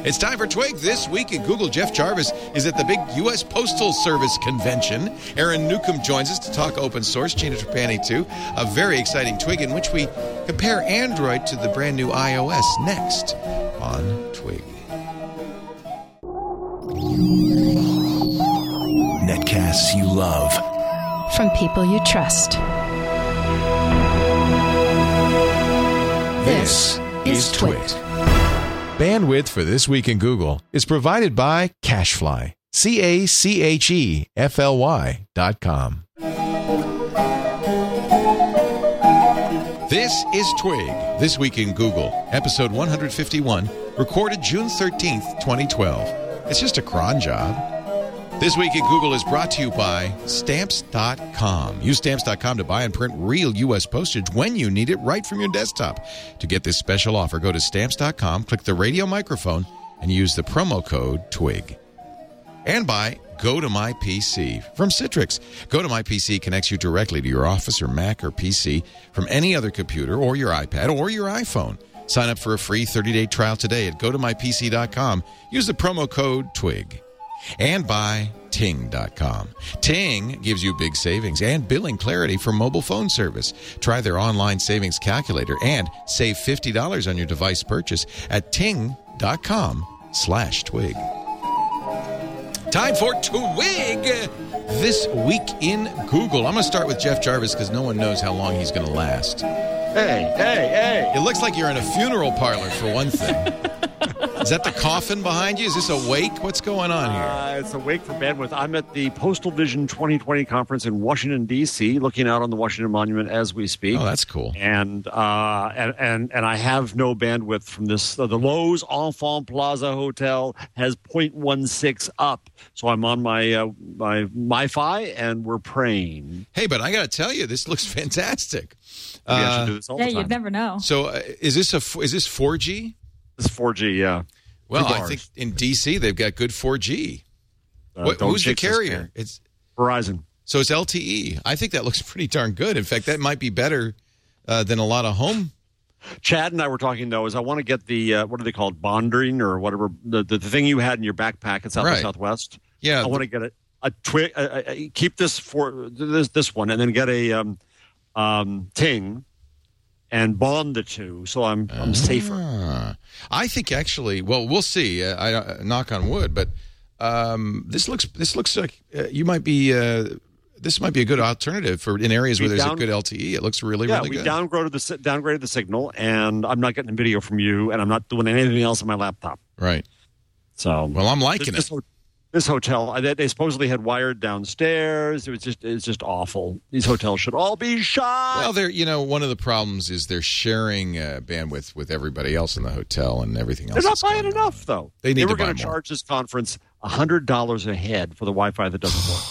It's time for Twig. This week at Google, Jeff Jarvis is at the big U.S. Postal Service convention. Aaron Newcomb joins us to talk open source. Gina Trapani, too. A very exciting Twig in which we compare Android to the brand new iOS. Next on Twig. Netcasts you love. From people you trust. This is Twig. Bandwidth for This Week in Google is provided by CacheFly. CacheFly.com. This is Twig, This Week in Google, episode 151, recorded June 13th, 2012. It's just a cron job. This Week in Google is brought to you by Stamps.com. Use Stamps.com to buy and print real U.S. postage when you need it right from your desktop. To get this special offer, go to Stamps.com, click the radio microphone, and use the promo code TWIG. And by GoToMyPC from Citrix. GoToMyPC connects you directly to your Office or Mac or PC from any other computer or your iPad or your iPhone. Sign up for a free 30-day trial today at GoToMyPC.com. Use the promo code TWIG. And by Ting.com. Ting gives you big savings and billing clarity for mobile phone service. Try their online savings calculator and save $50 on your device purchase at Ting.com/Twig. Time for Twig This Week in Google. I'm going to start with Jeff Jarvis because no one knows how long he's going to last. Hey. It looks like you're in a funeral parlor for one thing. Is that the coffin behind you? Is this a wake? What's going on here? It's a wake for bandwidth. I'm at the Postal Vision 2020 conference in Washington, D.C., looking out on the Washington Monument as we speak. Oh, that's cool. And I have no bandwidth from this. The Lowe's Enfant Plaza Hotel has 0.16 up. So I'm on my Wi-Fi, and we're praying. Hey, but I got to tell you, this looks fantastic. Maybe I should do this all the time. You'd never know. So is this 4G? It's 4G, yeah. Well, I think in D.C. they've got good 4G. Who's the carrier? It's Verizon. So it's LTE. I think that looks pretty darn good. In fact, that might be better than a lot of home. Chad and I were talking, though, is I want to get the, what are they called, bonding or whatever, the thing you had in your backpack at South by Southwest. Yeah. I want to get a Twig, keep this for this one, and then get a Ting and bond the two, so I'm safer. I think actually, well, we'll see. I knock on wood, but this looks like you might be. This might be a good alternative for in areas where there's a good LTE. It looks really good. Yeah, we downgraded the signal, and I'm not getting a video from you, and I'm not doing anything else on my laptop. Right. So, well, I'm liking it. This hotel, they supposedly had wired downstairs. It's just awful. These hotels should all be shot. Well, one of the problems is they're sharing bandwidth with everybody else in the hotel and everything else. They're not buying enough, though. They were going to charge this conference $100 a head for the Wi-Fi that doesn't work.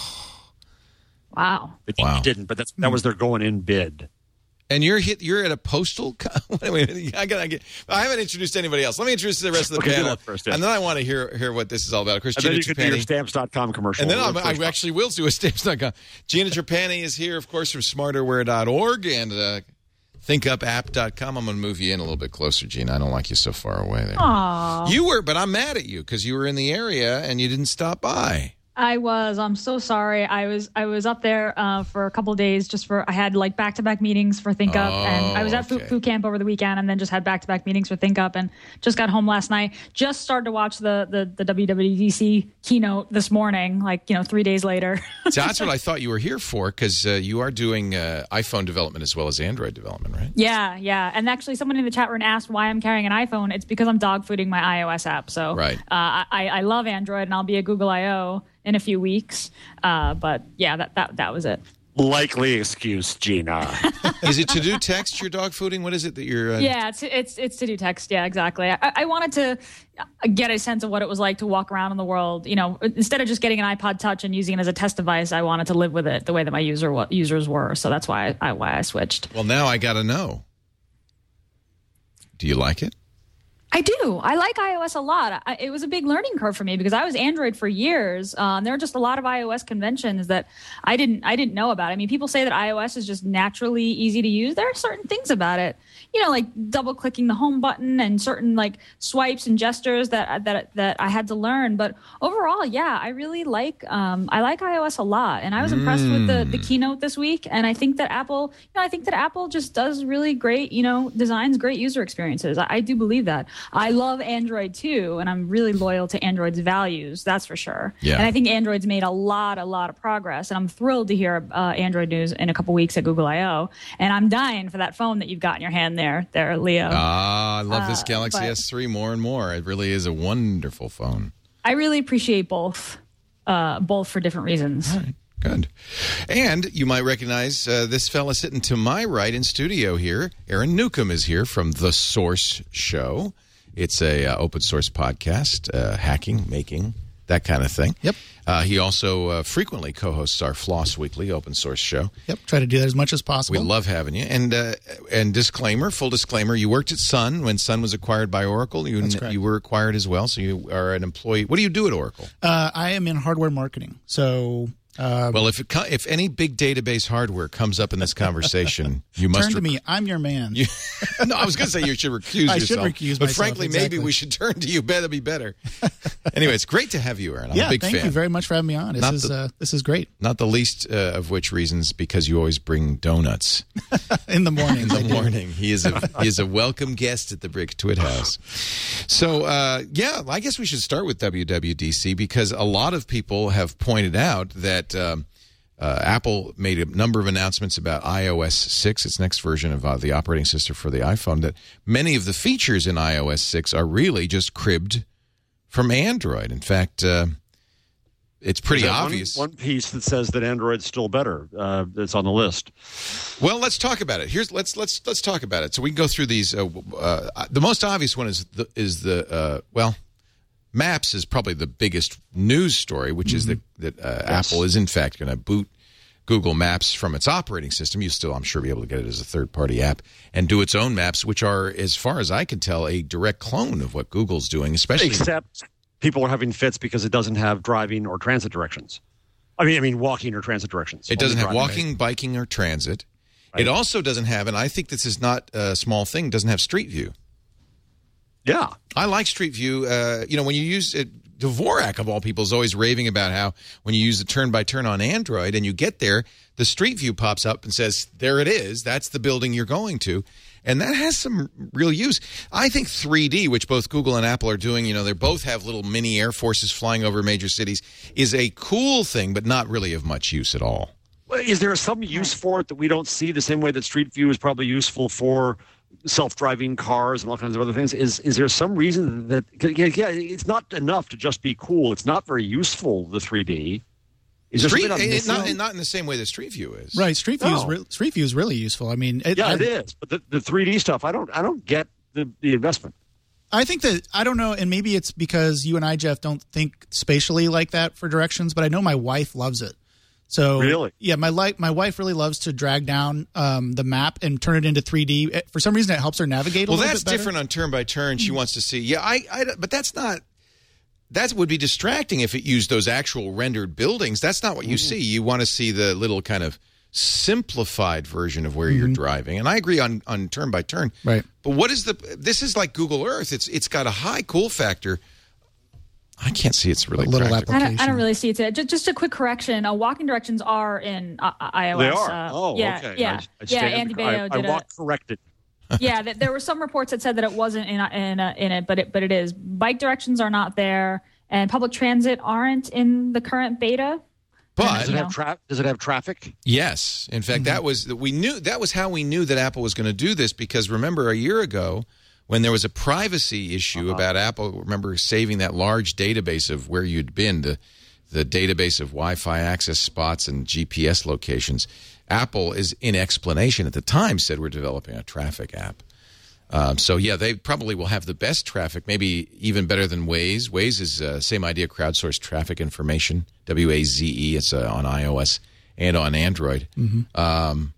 Wow. They didn't, but that was their going-in bid. And you're at a postal. I haven't introduced anybody else. Let me introduce the rest of the panel first, yeah. And then I want to hear what this is all about. Of course, and Gina then you Trapani, could do your Stamps.com commercial. And then I actually will do a Stamps.com. Gina Trapani is here, of course, from smarterware.org and thinkupapp.com. I'm going to move you in a little bit closer, Gina. I don't like you so far away there. Aww. You were, but I'm mad at you because you were in the area and you didn't stop by. I was. I'm so sorry. I was up there for a couple of days. I had like back-to-back meetings for ThinkUp, and I was at food camp over the weekend, and then just had back-to-back meetings for ThinkUp, and just got home last night. Just started to watch the WWDC keynote this morning, 3 days later. So that's what I thought you were here for, because you are doing iPhone development as well as Android development, right? Yeah. And actually, someone in the chat room asked why I'm carrying an iPhone. It's because I'm dog-fooding my iOS app. So right. I love Android, and I'll be at Google I/O in a few weeks, but yeah, that was it. Likely excuse, Gina. Is it to do text you're dog fooding? What is it that you're? Yeah, it's to do text. Yeah, exactly. I wanted to get a sense of what it was like to walk around in the world. Instead of just getting an iPod Touch and using it as a test device, I wanted to live with it the way that my users were. So that's why I switched. Well, now I got to know. Do you like it? I do. I like iOS a lot. It was a big learning curve for me because I was Android for years. There are just a lot of iOS conventions that I didn't know about. I mean, people say that iOS is just naturally easy to use. There are certain things about it, like double clicking the home button and certain like swipes and gestures that I had to learn. But overall, yeah, I really like iOS a lot, and I was impressed with the keynote this week. And I think that Apple, just does really great, designs great user experiences. I do believe that. I love Android too, and I'm really loyal to Android's values. That's for sure. Yeah. And I think Android's made a lot of progress, and I'm thrilled to hear Android news in a couple weeks at Google I/O. And I'm dying for that phone that you've got in your hand there, Leo. I love this Galaxy S3 more and more. It really is a wonderful phone. I really appreciate both for different reasons. All right. Good. And you might recognize this fella sitting to my right in studio here. Aaron Newcomb is here from The Source Show. It's a open source podcast, hacking, making, that kind of thing. Yep. He also frequently co-hosts our Floss Weekly open source show. Yep. Try to do that as much as possible. We love having you. And disclaimer, full disclaimer, you worked at Sun when Sun was acquired by Oracle. That's correct. You were acquired as well, so you are an employee. What do you do at Oracle? I am in hardware marketing. So... well, if any big database hardware comes up in this conversation, you must turn to me. I'm your man. No, I was going to say you should recuse yourself. I should recuse but myself. Frankly, exactly. maybe we should turn to you. That'd be better. Anyway, it's great to have you, Aaron. I'm a big fan. Thank you very much for having me on. This is great. Not the least of which reasons because you always bring donuts in the morning. In the morning, he is a welcome guest at the Brick Twit House. So I guess we should start with WWDC because a lot of people have pointed out that. Apple made a number of announcements about iOS 6, its next version of the operating system for the iPhone, that many of the features in iOS 6 are really just cribbed from Android. In fact, it's pretty obvious. One piece that says that Android's still better that's on the list. Well, let's talk about it. Let's talk about it. So we can go through these. The most obvious one is Maps is probably the biggest news story, which is that Apple is in fact going to boot Google Maps from its operating system. You still, I'm sure, be able to get it as a third-party app and do its own maps, which are, as far as I can tell, a direct clone of what Google's doing. Except people are having fits because it doesn't have driving or transit directions. I mean walking or transit directions. It doesn't have walking, biking, or transit. Right. It also doesn't have, and I think this is not a small thing, doesn't have Street View. Yeah. I like Street View. When you use it, Dvorak, of all people, is always raving about how when you use the turn-by-turn on Android and you get there, the Street View pops up and says, there it is. That's the building you're going to. And that has some real use. I think 3D, which both Google and Apple are doing, they both have little mini Air Forces flying over major cities, is a cool thing, but not really of much use at all. Well, is there some use for it that we don't see the same way that Street View is probably useful for self-driving cars and all kinds of other things? Is there some reason that it's not enough to just be cool? It's not very useful, the 3D. Not in the same way that Street View is. Right, Street View is really useful. I mean, it is. But the 3D stuff, I don't get the investment. I think that, I don't know, and maybe it's because you and I, Jeff, don't think spatially like that for directions, but I know my wife loves it. So really? Yeah, my wife really loves to drag down the map and turn it into 3D. For some reason, it helps her navigate a little bit better. Well, that's different on turn by turn. She wants to see. Yeah, but that's not. That would be distracting if it used those actual rendered buildings. That's not what you see. You want to see the little kind of simplified version of where you're driving. And I agree on turn by turn. Right. But what is this is like Google Earth. It's got a high cool factor. I can't see it's really little practical. application. I don't really see it. Just a quick correction. Walking directions are in iOS. They are. Okay. Yeah. Andy Bayo did I walk corrected. Yeah, there were some reports that said that it wasn't in it, but it is. Bike directions are not there, and public transit aren't in the current beta. But does it have traffic? Yes. In fact, that was how we knew that Apple was going to do this, because remember a year ago when there was a privacy issue about Apple, remember saving that large database of where you'd been, the database of Wi-Fi access spots and GPS locations. Apple is, in explanation at the time, said we're developing a traffic app. They probably will have the best traffic, maybe even better than Waze. Waze is same idea, crowdsourced traffic information, WAZE. It's on iOS and on Android.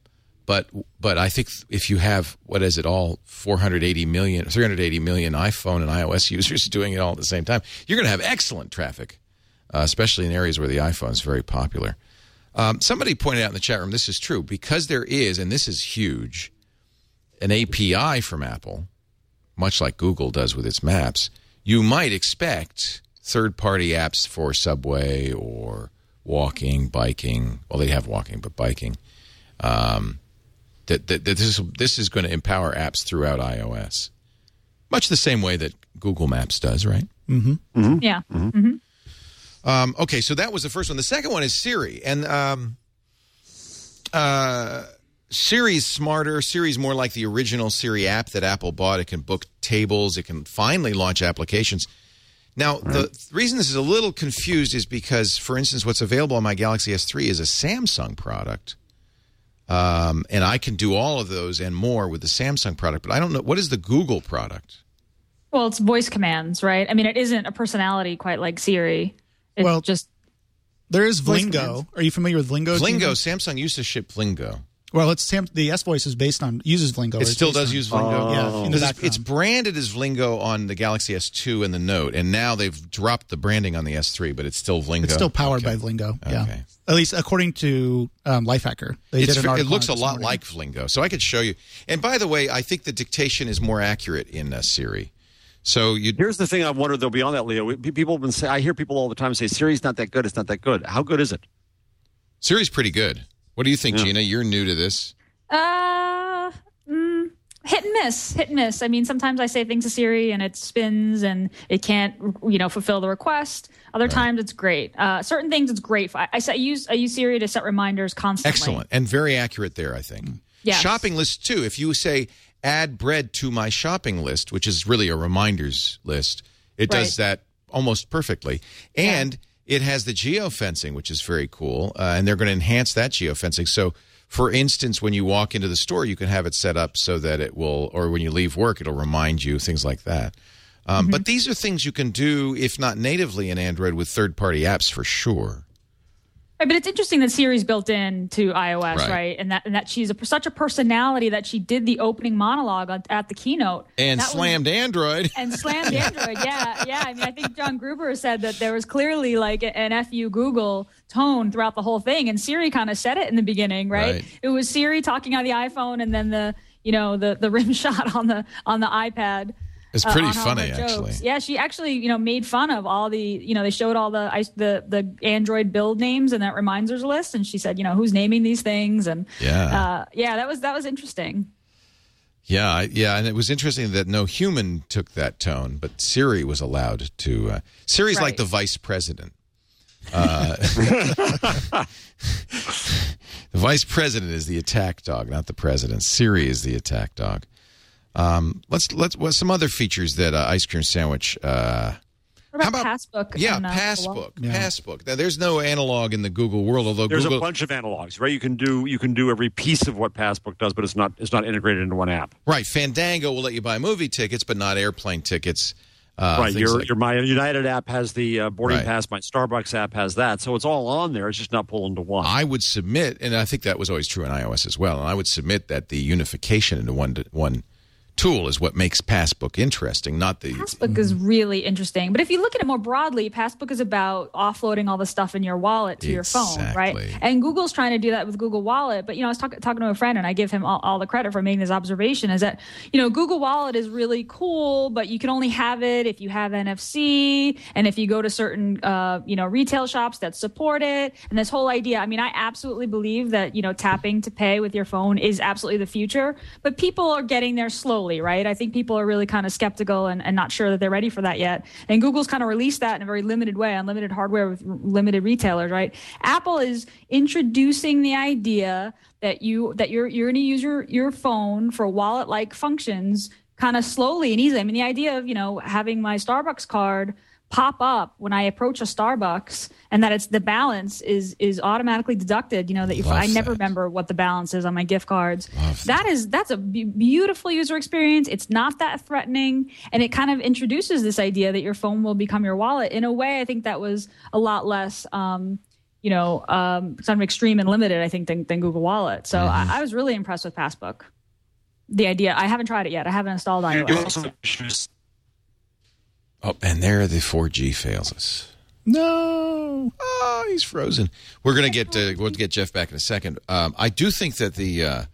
But I think if you have, what is it, all 380 million iPhone and iOS users doing it all at the same time, you're going to have excellent traffic, especially in areas where the iPhone is very popular. Somebody pointed out in the chat room, this is true, because there is, and this is huge, an API from Apple, much like Google does with its maps, you might expect third-party apps for subway or walking, biking. Well, they have walking, but biking. This is going to empower apps throughout iOS, much the same way that Google Maps does, right? Mm-hmm. Mm-hmm. Yeah. Mm-hmm. Okay, so that was the first one. The second one is Siri, and Siri's smarter. Siri's more like the original Siri app that Apple bought. It can book tables. It can finally launch applications. Now, the reason this is a little confused is because, for instance, what's available on my Galaxy S3 is a Samsung product. And I can do all of those and more with the Samsung product. But I don't know. What is the Google product? Well, it's voice commands, right? I mean, it isn't a personality quite like Siri. It's just there is Vlingo. Are you familiar with Vlingo? Vlingo. Samsung used to ship Vlingo. Well, the S Voice is uses Vlingo. It still does use Vlingo? Yeah. It's branded as Vlingo on the Galaxy S2 and the Note, and now they've dropped the branding on the S3, but it's still Vlingo. It's still powered by Vlingo, yeah. Okay. At least according to Lifehacker. It looks a lot like Vlingo, so I could show you. And by the way, I think the dictation is more accurate in Siri. So here's the thing I wonder, though, beyond that, Leo. People have been saying, I hear people all the time say, Siri's not that good, it's not that good. How good is it? Siri's pretty good. What do you think, Gina? You're new to this. Hit and miss. Hit and miss. I mean, sometimes I say things to Siri and it spins and it can't, fulfill the request. Other times it's great. Certain things it's great for. I use Siri to set reminders constantly. Excellent. And very accurate there, I think. Yes. Shopping lists, too. If you say, add bread to my shopping list, which is really a reminders list, it does that almost perfectly. And it has the geofencing, which is very cool, and they're going to enhance that geofencing. So, for instance, when you walk into the store, you can have it set up so that it will, or when you leave work, it'll remind you, things like that. But these are things you can do, if not natively in Android, with third-party apps for sure. Right, but it's interesting that Siri's built into iOS, right? And that she's such a personality that she did the opening monologue at the keynote. And slammed Android. And slammed Android, yeah. I mean, I think John Gruber said that there was clearly like an FU Google tone throughout the whole thing. And Siri kind of said it in the beginning, right? It was Siri talking on the iPhone and then the rim shot on the iPad. It's pretty funny, actually. Yeah, she actually, made fun of all the, they showed all the Android build names in that reminders list, and she said, who's naming these things, and that was interesting. Yeah, and it was interesting that no human took that tone, but Siri was allowed to. Siri's like the vice president. The vice president is the attack dog, not the president. Siri is the attack dog. Let's some other features that Ice Cream Sandwich. What about Passbook? Yeah, Passbook. Yeah. Passbook. Now, there's no analog in the Google world, although there's a bunch of analogs, right? You can do every piece of what Passbook does, but it's not integrated into one app. Right. Fandango will let you buy movie tickets, but not airplane tickets. Right. My United app has the boarding pass. My Starbucks app has that. So it's all on there. It's just not pulled into one. I would submit, and I think that was always true in iOS as well, and I would submit that the unification into one tool is what makes Passbook interesting, not the... Passbook is really interesting. But if you look at it more broadly, Passbook is about offloading all the stuff in your wallet to your phone, right? And Google's trying to do that with Google Wallet. But, I was talking to a friend, and I give him all the credit for making this observation, is that, Google Wallet is really cool, but you can only have it if you have NFC, and if you go to certain, retail shops that support it. And this whole idea, I mean, I absolutely believe that, tapping to pay with your phone is absolutely the future. But people are getting there slowly. Right? I think people are really kind of skeptical and not sure that they're ready for that yet. And Google's kind of released that in a very limited way on limited hardware with limited retailers, right? Apple is introducing the idea that you're going to use your phone for wallet-like functions kind of slowly and easily. I mean, the idea of, having my Starbucks card pop up when I approach a Starbucks and that it's the balance is automatically deducted, I never remember what the balance is on my gift cards. That's a beautiful user experience. It's not that threatening, and it kind of introduces this idea that your phone will become your wallet in a way I think that was a lot less kind of extreme and limited, I think, than Google Wallet. So I was really impressed with Passbook. The idea, I haven't tried it yet. I haven't installed iOS. Oh, and there the 4G fails us. No. Oh, he's frozen. We'll get Jeff back in a second. I do think that the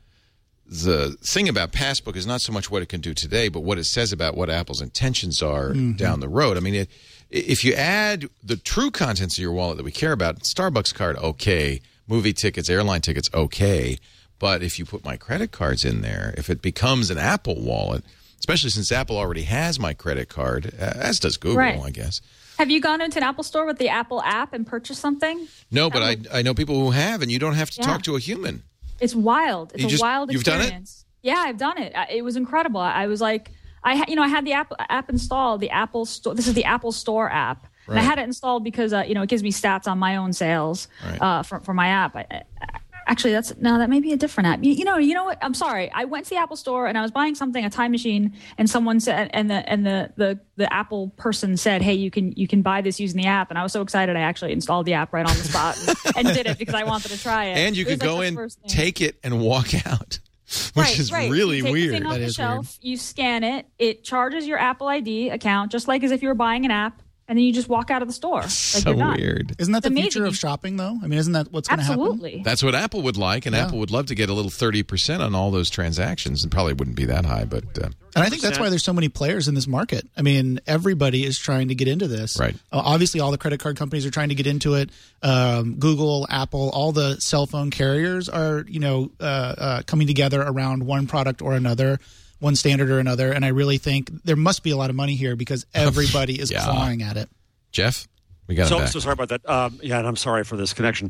thing about Passbook is not so much what it can do today, but what it says about what Apple's intentions are down the road. I mean, if you add the true contents of your wallet that we care about, Starbucks card, okay. Movie tickets, airline tickets, okay. But if you put my credit cards in there, if it becomes an Apple wallet, especially since Apple already has my credit card, as does Google, right. I guess. Have you gone into an Apple store with the Apple app and purchased something? No, but I know people who have, and you don't have to talk to a human. It's wild. It's a wild experience. You've done it? Yeah, I've done it. It was incredible. I was like, I had the app installed, the Apple Store. This is the Apple Store app. Right. And I had it installed because, it gives me stats on my own sales for my app. Actually, that may be a different app. You know what? I'm sorry. I went to the Apple Store and I was buying something, a time machine, and someone said, and the Apple person said, "Hey, you can buy this using the app." And I was so excited, I actually installed the app right on the spot and did it because I wanted to try it. And you could go in, take it, and walk out, which is really you take weird. The thing off the shelf, weird. You scan it, it charges your Apple ID account just like as if you were buying an app. And then you just walk out of the store. Like so you're done. Weird. Isn't that the future of shopping, though? I mean, isn't that what's going to happen? Absolutely. That's what Apple would like, and Apple would love to get a little 30% on all those transactions. And probably wouldn't be that high, but... and I think that's why there's so many players in this market. I mean, everybody is trying to get into this. Right. Obviously, all the credit card companies are trying to get into it. Google, Apple, all the cell phone carriers are, coming together around one product or another, one standard or another. And I really think there must be a lot of money here because everybody is clawing at it. Jeff, we got him back. So sorry about that. And I'm sorry for this connection.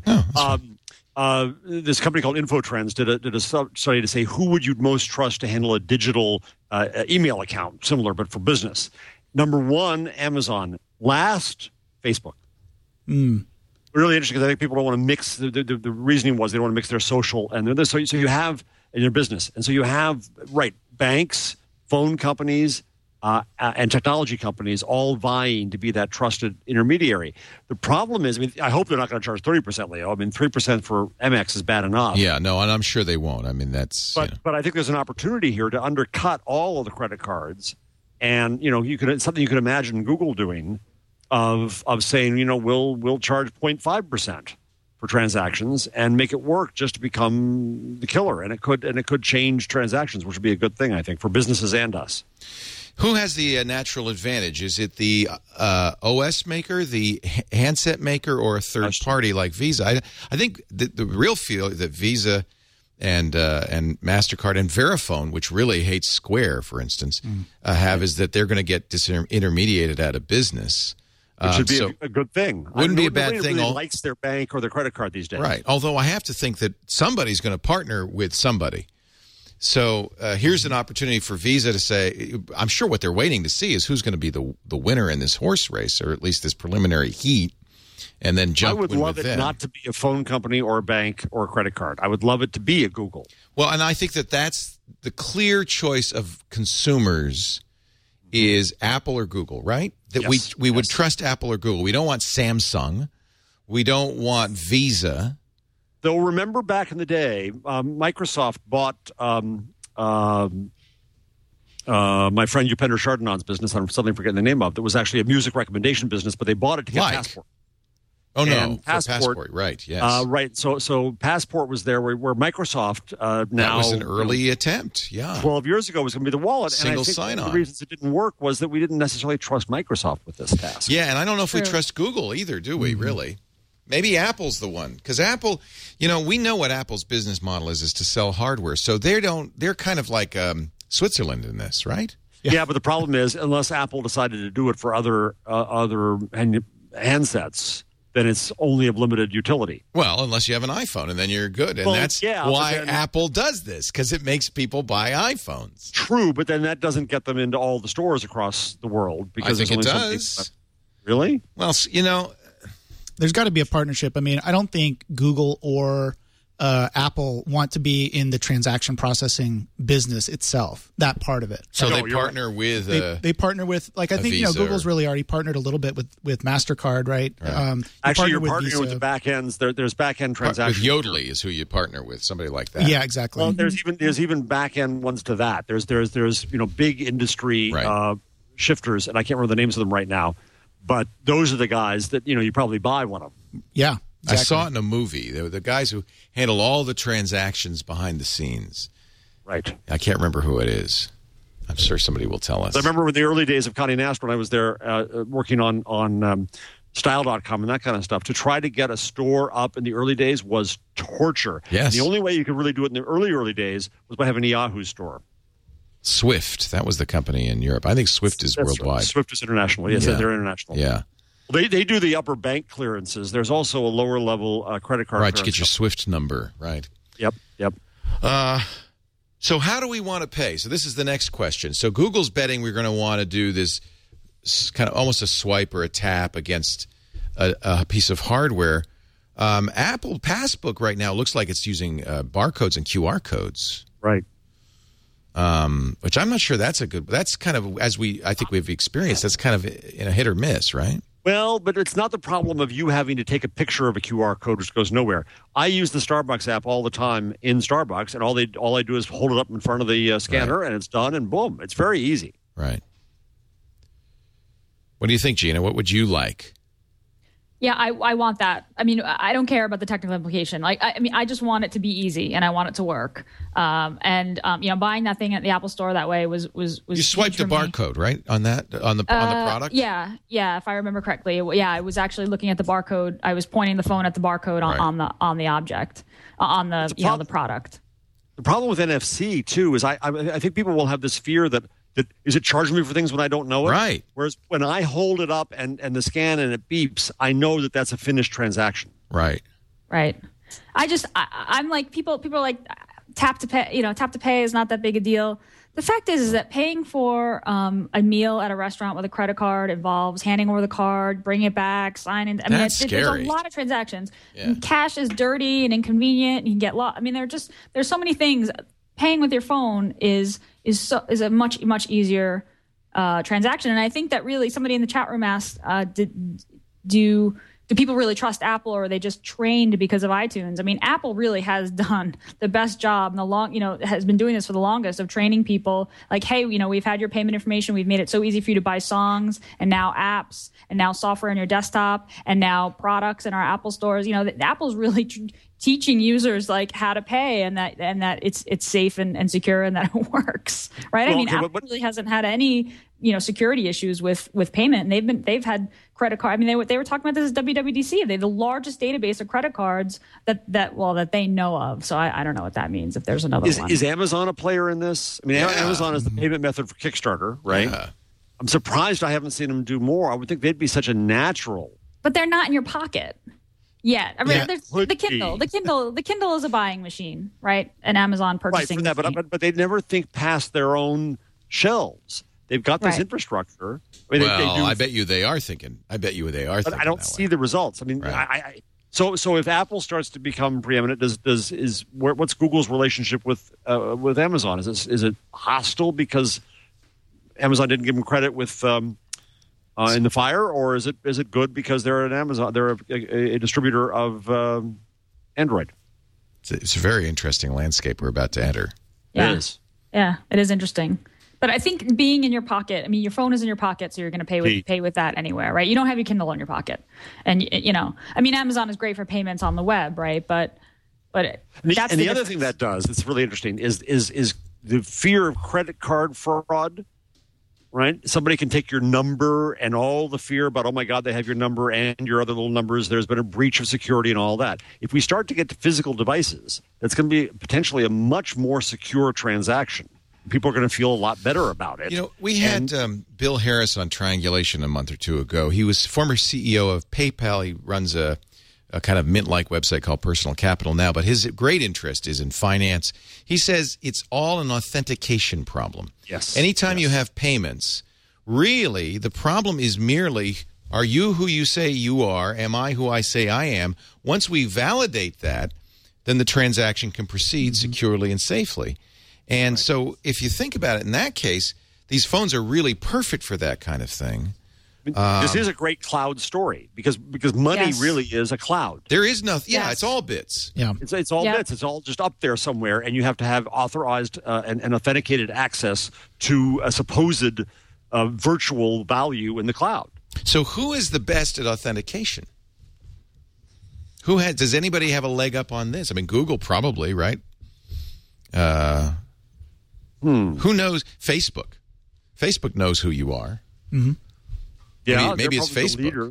Oh, this company called InfoTrends did a study to say who would you most trust to handle a digital email account, similar but for business. Number 1, Amazon. Last, Facebook. Really interesting because I think people don't want to mix. The reasoning was they don't want to mix their social and their this. So you have in your business, and so you have banks, phone companies. And technology companies all vying to be that trusted intermediary. The problem is, I hope they're not going to charge 30%, Leo. 3% for MX is bad enough. Yeah, no, and I'm sure they won't. That's... But I think there's an opportunity here to undercut all of the credit cards. And, something you could imagine Google doing of saying, we'll charge 0.5% for transactions and make it work just to become the killer. And it could change transactions, which would be a good thing, I think, for businesses and us. Who has the natural advantage? Is it the OS maker, the handset maker, or a third party like Visa? I think the real feel that Visa and MasterCard and Verifone, which really hates Square, for instance, have is that they're going to get disintermediated out of business. Which should be a good thing. Wouldn't be a bad thing. Nobody likes their bank or their credit card these days. Right. Although I have to think that somebody's going to partner with somebody. So here's an opportunity for Visa to say, I'm sure what they're waiting to see is who's going to be the winner in this horse race, or at least this preliminary heat, and then jump with them. I would love it not to be a phone company or a bank or a credit card. I would love it to be a Google. Well, and I think that's the clear choice of consumers is Apple or Google, right? That we would trust Apple or Google. We don't want Samsung. We don't want Visa. Though remember back in the day, Microsoft bought my friend Upender Chardonnan's business. I'm suddenly forgetting the name of. That was actually a music recommendation business, but they bought it to get Passport. Oh no, Passport, right? Yes, right. So Passport was there where Microsoft now. That was an early attempt. Yeah, 12 years ago was going to be the wallet. Single and I think sign-on. One of the reasons it didn't work was that we didn't necessarily trust Microsoft with this task. Yeah, and I don't know if we trust Google either, do we? Really? Maybe Apple's the one, because Apple, we know what Apple's business model is to sell hardware. So they're kind of like Switzerland in this, right? Yeah, but the problem is, unless Apple decided to do it for other handsets, then it's only of limited utility. Well, unless you have an iPhone, and then you're good. And that's why Apple does this, because it makes people buy iPhones. True, but then that doesn't get them into all the stores across the world. Because I think it does. Really? Well, there's got to be a partnership. I mean, I don't think Google or Apple want to be in the transaction processing business itself, that part of it. So they partner with they partner with, like, I think, Google's really already partnered a little bit with MasterCard, right? Actually, you're partnering with the back ends. There's back end transactions. With Yodlee is who you partner with, somebody like that. Yeah, exactly. Well, there's even back end ones to that. There's big industry shifters, and I can't remember the names of them right now, but those are the guys that you probably buy one of them. Yeah. Exactly. I saw it in a movie. They were the guys who handle all the transactions behind the scenes. Right. I can't remember who it is. I'm sure somebody will tell us. I remember in the early days of Condé Nast when I was there working on Style.com and that kind of stuff. To try to get a store up in the early days was torture. Yes. The only way you could really do it in the early days was by having a Yahoo store. Swift. That was the company in Europe. I think Swift is worldwide. Right. Swift is international. Yes, they're international. Yeah. They do the upper bank clearances. There's also a lower level credit card. Right, you get your Swift number, right? Yep. So how do we want to pay? So this is the next question. So Google's betting we're going to want to do this kind of almost a swipe or a tap against a piece of hardware. Apple Passbook right now looks like it's using barcodes and QR codes. Right. Which I'm not sure that's kind of, I think we've experienced, that's kind of in a hit or miss, right? Well, but it's not the problem of you having to take a picture of a QR code, which goes nowhere. I use the Starbucks app all the time in Starbucks, and all I do is hold it up in front of the scanner, and it's done, and boom, it's very easy. Right. What do you think, Gina? What would you like? Yeah, I want that. I mean, I don't care about the technical implication. I just want it to be easy, and I want it to work. Buying that thing at the Apple Store that way was you swiped the barcode, right, on the product? Yeah. If I remember correctly. I was actually looking at the barcode. I was pointing the phone at the barcode on the object, on the the product. The problem with NFC too is I think people will have this fear that is it charging me for things when I don't know it? Right. Whereas when I hold it up and the scan and it beeps, I know that that's a finished transaction. Right. Right. I'm like, people are like, tap to pay is not that big a deal. The fact is that paying for a meal at a restaurant with a credit card involves handing over the card, bringing it back, signing. That's scary. There's a lot of transactions. Yeah. Cash is dirty and inconvenient. And you can get lost. I mean, there's so many things. Paying with your phone is a much easier transaction, and I think that really somebody in the chat room asked, do people really trust Apple, or are they just trained because of iTunes? I mean, Apple really has done the best job and has been doing this for the longest of training people. Like, hey, we've had your payment information, we've made it so easy for you to buy songs, and now apps, and now software on your desktop, and now products in our Apple stores. Apple's really teaching users like how to pay and that it's safe and secure and that it works, right? Well, Apple really hasn't had any security issues with payment, and they've had credit card. I mean, they were talking about this at WWDC. They have the largest database of credit cards that they know of. So I don't know what that means if there's another one. Is Amazon a player in this? I mean, Amazon is the payment method for Kickstarter, right? Yeah. I'm surprised I haven't seen them do more. I would think they'd be such a natural. But they're not in your pocket. Yeah, I mean, the Kindle. The Kindle is a buying machine, right? An Amazon purchasing right, for that, machine. But they never think past their own shelves. They've got this infrastructure. I mean, they do. I bet you they are thinking. But I don't see the results. I mean, right. So if Apple starts to become preeminent, what's Google's relationship with Amazon? Is it hostile because Amazon didn't give them credit with in the fire, or is it good because they're an Amazon? They're a distributor of Android. It's a very interesting landscape we're about to enter. Yeah. It is. Yeah, it is interesting. But I think being in your pocket, I mean, your phone is in your pocket, so you're going to pay with that anywhere, right? You don't have your Kindle in your pocket. And, I mean, Amazon is great for payments on the web, right? But that's the other thing that does, that's really interesting, is the fear of credit card fraud, right? Somebody can take your number and all the fear about, oh, my God, they have your number and your other little numbers. There's been a breach of security and all that. If we start to get to physical devices, that's going to be potentially a much more secure transaction. People are going to feel a lot better about it. We had Bill Harris on Triangulation a month or two ago. He was former CEO of PayPal. He runs a kind of mint-like website called Personal Capital now, but his great interest is in finance. He says it's all an authentication problem. Yes. Anytime you have payments, really the problem is merely, are you who you say you are? Am I who I say I am? Once we validate that, then the transaction can proceed securely and safely. And so if you think about it in that case, these phones are really perfect for that kind of thing. This is a great cloud story because money really is a cloud. There is nothing. Yeah, it's all bits. Yeah, it's all bits. It's all just up there somewhere, and you have to have authorized and authenticated access to a supposed virtual value in the cloud. So who is the best at authentication? Does anybody have a leg up on this? I mean, Google probably, right? Who knows? Facebook. Facebook knows who you are. Mm-hmm. Yeah, maybe it's Facebook.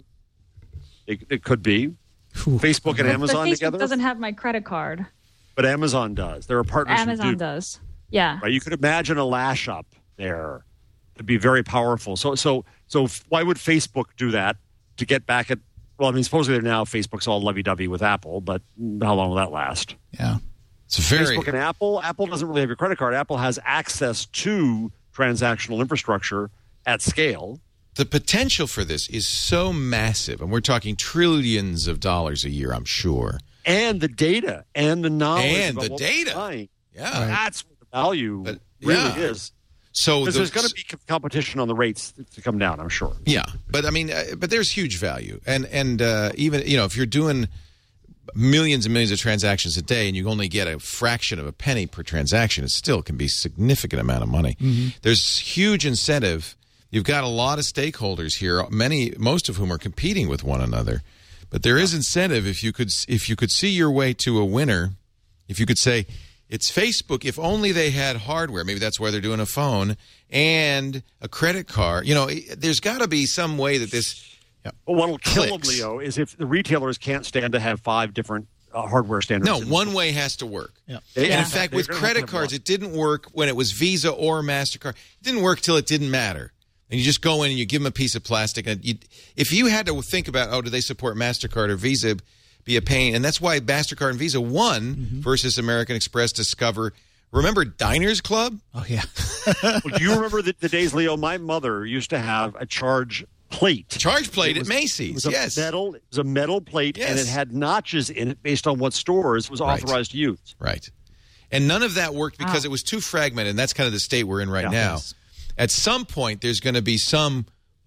It could be. Facebook and Amazon together. Facebook doesn't have my credit card. But Amazon does. There are partners Amazon does. Yeah. Right? You could imagine a lash up there to be very powerful. So why would Facebook do that to get back at? Well, I mean, supposedly now Facebook's all lovey-dovey with Apple, but how long will that last? Yeah. It's very Facebook and Apple. Apple doesn't really have your credit card. Apple has access to transactional infrastructure at scale. The potential for this is so massive, and we're talking trillions of dollars a year, I'm sure. And the data and the knowledge. And about the data. Buying. Yeah. Right. That's what the value really is. So there's going to be competition on the rates to come down, I'm sure. Yeah. But I mean, but there's huge value. And even, if you're doing millions and millions of transactions a day and you only get a fraction of a penny per transaction, it still can be a significant amount of money. Mm-hmm. There's huge incentive. You've got a lot of stakeholders here, most of whom are competing with one another. But there is incentive if you could see your way to a winner. If you could say, it's Facebook, if only they had hardware, maybe that's why they're doing a phone, and a credit card. There's got to be some way that this Well, what will kill them, Leo, is if the retailers can't stand to have 5 different hardware standards. No, one way has to work. Yeah. And in fact, with credit cards, it didn't work when it was Visa or MasterCard. It didn't work till it didn't matter. And you just go in and you give them a piece of plastic. And if you had to think about, do they support MasterCard or Visa, be a pain. And that's why MasterCard and Visa won versus American Express, Discover. Remember Diners Club? Oh, yeah. Well, do you remember the days, Leo? My mother used to have a charge plate. Charge plate at Macy's, yes. It was a metal plate, and it had notches in it based on what stores was authorized to use. Right. And none of that worked because it was too fragmented, and that's kind of the state we're in right now. Yes. At some point, there's going to be some,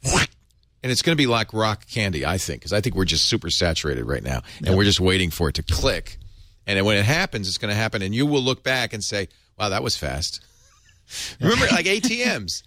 and it's going to be like rock candy, I think, because I think we're just super saturated right now, and we're just waiting for it to click. And then when it happens, it's going to happen, and you will look back and say, wow, that was fast. Remember, like ATMs.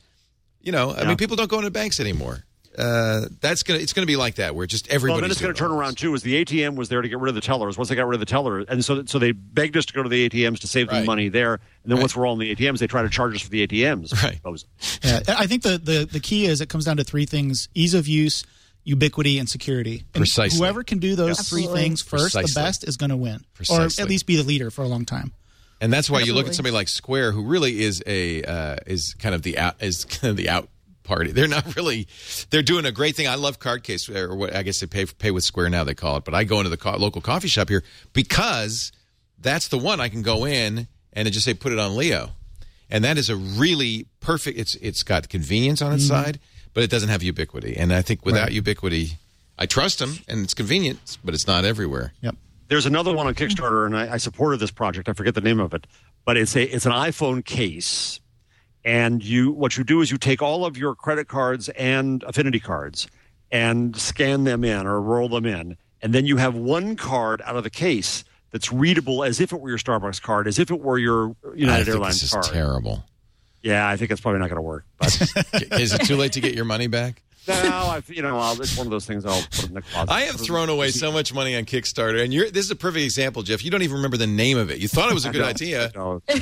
I mean, people don't go into banks anymore. It's going to be like that, where just everybody's. Well, then it's going to turn around too. Is the ATM was there to get rid of the tellers? Once they got rid of the tellers, and so they begged us to go to the ATMs to save them money there. And then once we're all in the ATMs, they try to charge us for the ATMs. Right. I think the key is it comes down to 3 things: ease of use, ubiquity, and security. And Precisely. Whoever can do those 3 things first, the best is going to win, or at least be the leader for a long time. And that's why you look at somebody like Square, who really is kind of the out party. They're not really. They're doing a great thing. I love Cardcase, or what I guess they pay with Square now. They call it. But I go into the local coffee shop here because that's the one I can go in and just say put it on Leo, and that is a really perfect. It's got convenience on its side, but it doesn't have ubiquity. And I think without ubiquity, I trust them, and it's convenient, but it's not everywhere. Yep. There's another one on Kickstarter, and I supported this project. I forget the name of it, but it's an iPhone case. And what you do is you take all of your credit cards and affinity cards and scan them in or roll them in. And then you have one card out of the case that's readable as if it were your Starbucks card, as if it were your United Airlines card. This is terrible. Yeah, I think it's probably not going to work. But. Is it too late to get your money back? No, it's one of those things I'll put in the closet. I have thrown away so much money on Kickstarter, and this is a perfect example, Jeff. You don't even remember the name of it. You thought it was a good idea.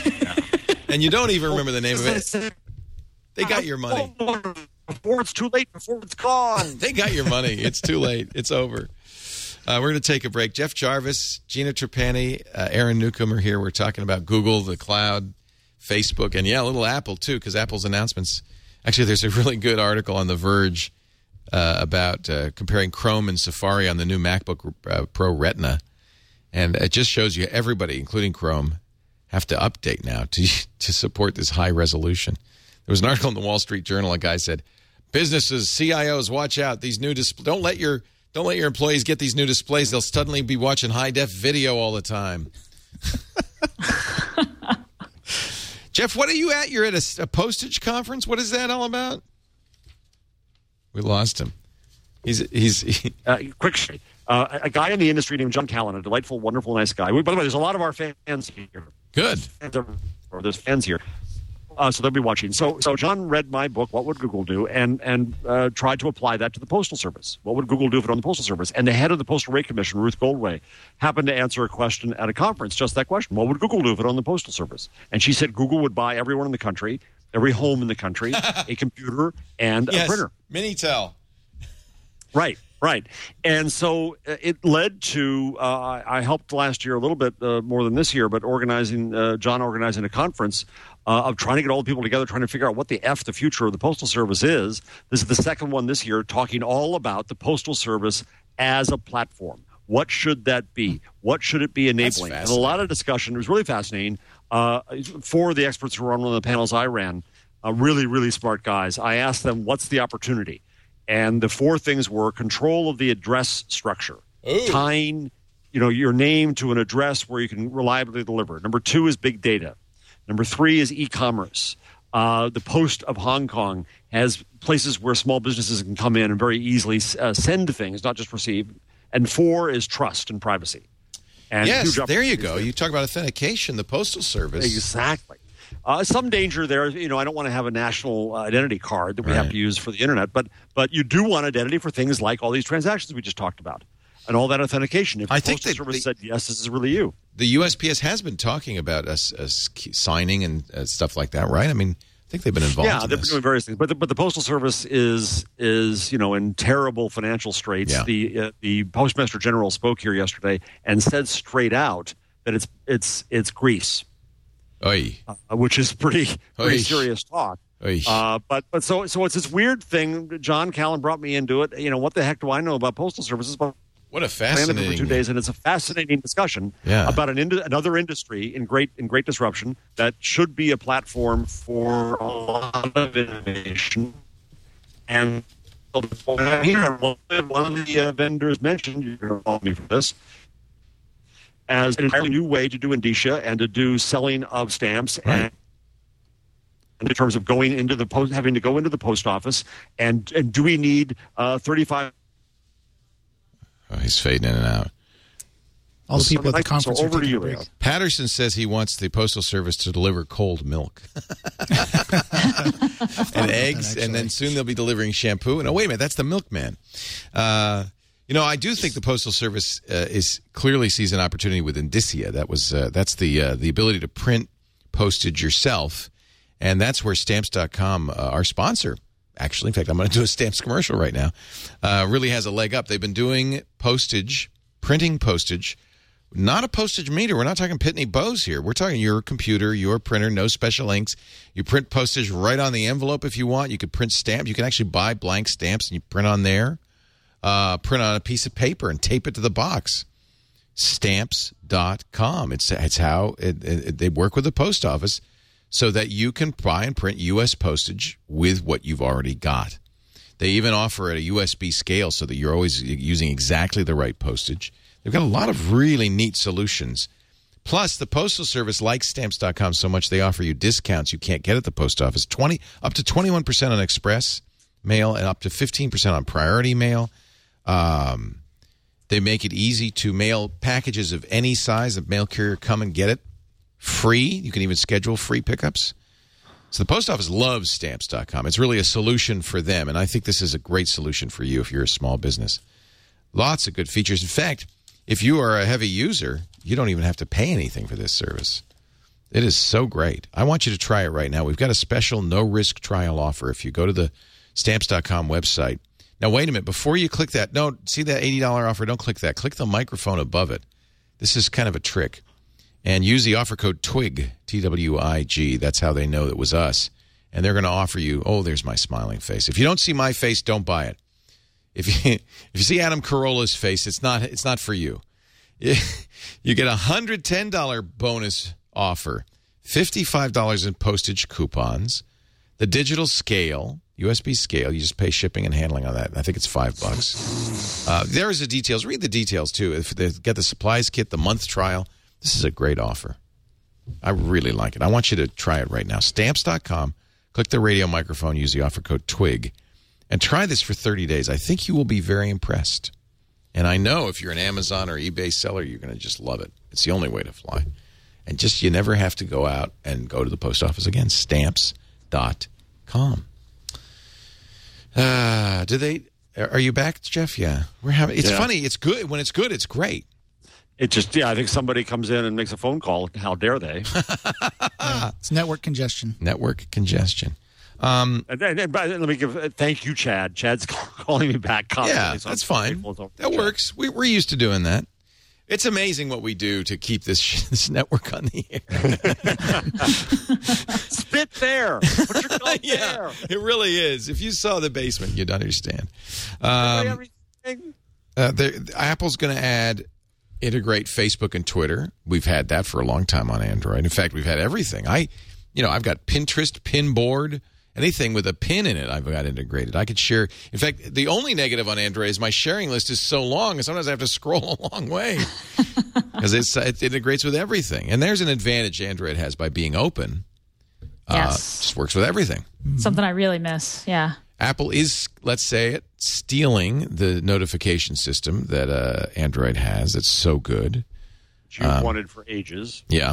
And you don't even remember the name of it. They got your money. Before it's too late, before it's gone. They got your money. It's too late. It's over. We're going to take a break. Jeff Jarvis, Gina Trapani, Aaron Newcomb are here. We're talking about Google, the cloud, Facebook, and a little Apple, too, because Apple's announcements. Actually, there's a really good article on The Verge about comparing Chrome and Safari on the new MacBook Pro Retina. And it just shows you everybody, including Chrome, have to update now to support this high resolution. There was an article in the Wall Street Journal. A guy said, "Businesses, CIOs, watch out! These new don't let your employees get these new displays. They'll suddenly be watching high def video all the time." Jeff, what are you at? You're at a postage conference? What is that all about? We lost him. Quick story. A guy in the industry named John Callan, a delightful, wonderful, nice guy. By the way, there's a lot of our fans here. Good. There's fans here. So they'll be watching. So John read my book, What Would Google Do, and tried to apply that to the Postal Service. What would Google do if it on the Postal Service? And the head of the Postal Rate Commission, Ruth Goldway, happened to answer a question at a conference, just that question. What would Google do if it on the Postal Service? And she said Google would buy everyone in the country, every home in the country, a computer and a printer. Minitel. Right. And so it led to, I helped last year a little bit more than this year, but John organizing a conference of trying to get all the people together, trying to figure out what the future of the Postal Service is. This is the second one this year, talking all about the Postal Service as a platform. What should that be? What should it be enabling? And a lot of discussion. It was really fascinating. Four of the experts who were on one of the panels I ran, really, really smart guys, I asked them, what's the opportunity? And the four things were control of the address structure, tying your name to an address where you can reliably deliver. Number 2 is big data. Number 3 is e-commerce. The Post of Hong Kong has places where small businesses can come in and very easily send things, not just receive. And 4 is trust and privacy. And yes, there you go. You talk about authentication, the Postal Service. Exactly. Some danger there. I don't want to have a national identity card that we have to use for the internet, but you do want identity for things like all these transactions we just talked about and all that authentication. If the Postal Service said, yes, this is really you. The USPS has been talking about us signing and stuff like that, right? I mean, I think they've been involved in they've been doing various things. But the Postal Service is in terrible financial straits. Yeah. The Postmaster General spoke here yesterday and said straight out that it's Greece. Which is pretty serious talk. But so it's this weird thing. John Callan brought me into it. What the heck do I know about Postal Services? But what a fascinating! For 2 days, and it's a fascinating discussion about another industry in great disruption that should be a platform for a lot of innovation. And here, one of the vendors mentioned, you're going to follow me for this, as an entirely new way to do indicia and to do selling of stamps, and in terms of going into the post, having to go into the post office, and do we need 35? Oh, he's fading in and out. All the people at the conference are taking a break. Patterson says he wants the Postal Service to deliver cold milk and eggs, and then soon they'll be delivering shampoo. And wait a minute, that's the milkman. I do think the Postal Service clearly sees an opportunity with Indicia. That's the ability to print postage yourself, and that's where Stamps.com, our sponsor, actually, in fact, I'm going to do a Stamps commercial right now, really has a leg up. They've been doing postage, printing postage, not a postage meter. We're not talking Pitney Bowes here. We're talking your computer, your printer, no special inks. You print postage right on the envelope if you want. You could print stamps. You can actually buy blank stamps and you print on there. Print on a piece of paper and tape it to the box. Stamps.com. It's how they work with the post office so that you can buy and print U.S. postage with what you've already got. They even offer at a USB scale so that you're always using exactly the right postage. They've got a lot of really neat solutions. Plus, the Postal Service likes Stamps.com so much they offer you discounts you can't get at the post office. Up to 21% on express mail and up to 15% on priority mail. They make it easy to mail packages of any size. The mail carrier come and get it free. You can even schedule free pickups. So the post office loves Stamps.com. It's really a solution for them, and I think this is a great solution for you if you're a small business. Lots of good features. In fact, if you are a heavy user, you don't even have to pay anything for this service. It is so great. I want you to try it right now. We've got a special no-risk trial offer if you go to the Stamps.com website. Now, wait a minute. Before you click that, no, see that $80 offer? Don't click that. Click the microphone above it. This is kind of a trick. And use the offer code TWIG, T-W-I-G. That's how they know it was us. And they're going to offer you, there's my smiling face. If you don't see my face, don't buy it. If you see Adam Carolla's face, it's not for you. You get a $110 bonus offer, $55 in postage coupons, the digital scale, USB scale. You just pay shipping and handling on that. I think it's $5. There's the details. Read the details too. If they get the supplies kit, the month trial. This is a great offer. I really like it. I want you to try it right now. Stamps.com. Click the radio microphone. Use the offer code TWIG. And try this for 30 days. I think you will be very impressed. And I know if you're an Amazon or eBay seller, you're going to just love it. It's the only way to fly. And just you never have to go out and go to the post office again. Stamps.com. Are you back, Jeff? Yeah. It's funny. It's good. When it's good, it's great. It just, I think somebody comes in and makes a phone call. How dare they? It's network congestion. Network congestion. And let me thank you, Chad. Chad's calling me back constantly. Yeah, that's fine. That works. We're used to doing that. It's amazing what we do to keep this network on the air. Spit there. Put your thumb there. It really is. If you saw the basement, you'd understand. Apple's going to integrate Facebook and Twitter. We've had that for a long time on Android. In fact, we've had everything. I've got Pinterest, Pinboard, anything with a pin in it I've got integrated. I could share. In fact, the only negative on Android is my sharing list is so long, and sometimes I have to scroll a long way because it integrates with everything. And there's an advantage Android has by being open. Yes. Just works with everything. Something I really miss, yeah. Apple is, let's say it, stealing the notification system that Android has. It's so good. Which you've wanted for ages. Yeah.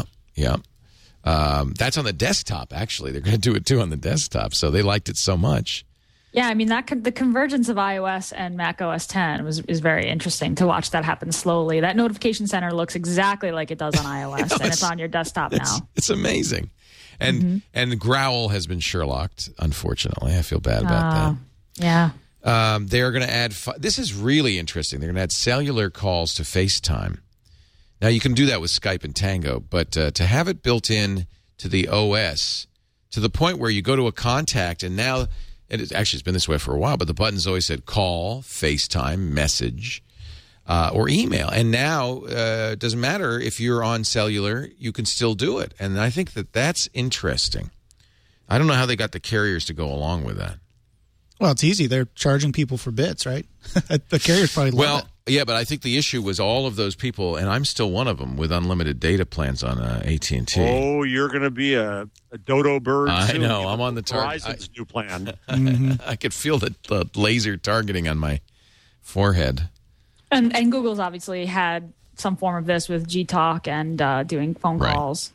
That's on the desktop, actually. They're going to do it, too, on the desktop. So they liked it so much. Yeah, I mean, the convergence of iOS and Mac OS X is very interesting to watch that happen slowly. That notification center looks exactly like it does on iOS, and it's on your desktop now. It's amazing. And Growl has been Sherlocked, unfortunately. I feel bad about that. Yeah. They are going to add this is really interesting. They're going to add cellular calls to FaceTime. Now, you can do that with Skype and Tango, but to have it built in to the OS to the point where you go to a contact, and now it's been this way for a while, but the buttons always said call, FaceTime, message, or email. And now it doesn't matter if you're on cellular, you can still do it. And I think that's interesting. I don't know how they got the carriers to go along with that. Well, it's easy. They're charging people for bits, right? The carriers probably love it. Yeah, but I think the issue was all of those people, and I'm still one of them, with unlimited data plans on AT&T. Oh, you're going to be a dodo bird soon. I know. I'm on the target. Verizon's new plan. I could feel the laser targeting on my forehead. And Google's obviously had some form of this with Gtalk and doing phone calls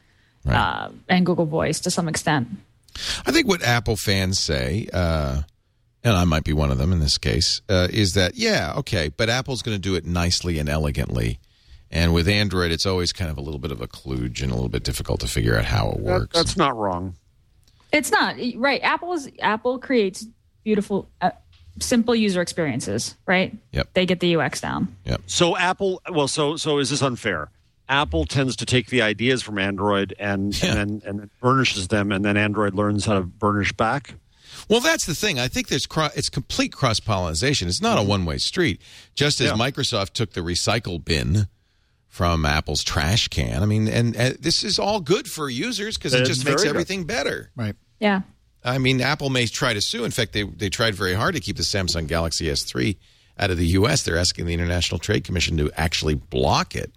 and Google Voice to some extent. I think what Apple fans say, and I might be one of them in this case, is that, but Apple's going to do it nicely and elegantly. And with Android, it's always kind of a little bit of a kludge and a little bit difficult to figure out how it works. That's not wrong. It's not. Right. Apple creates beautiful, simple user experiences, right? Yep. They get the UX down. Yep. So Apple, so is this unfair? Apple tends to take the ideas from Android and then burnishes them, and then Android learns how to burnish back? Well, that's the thing. I think it's complete cross-pollination. It's not a one-way street. Just as Microsoft took the recycle bin from Apple's trash can. I mean, and this is all good for users because it just makes everything better. Right. Yeah. I mean, Apple may try to sue. In fact, they tried very hard to keep the Samsung Galaxy S3 out of the U.S. They're asking the International Trade Commission to actually block it.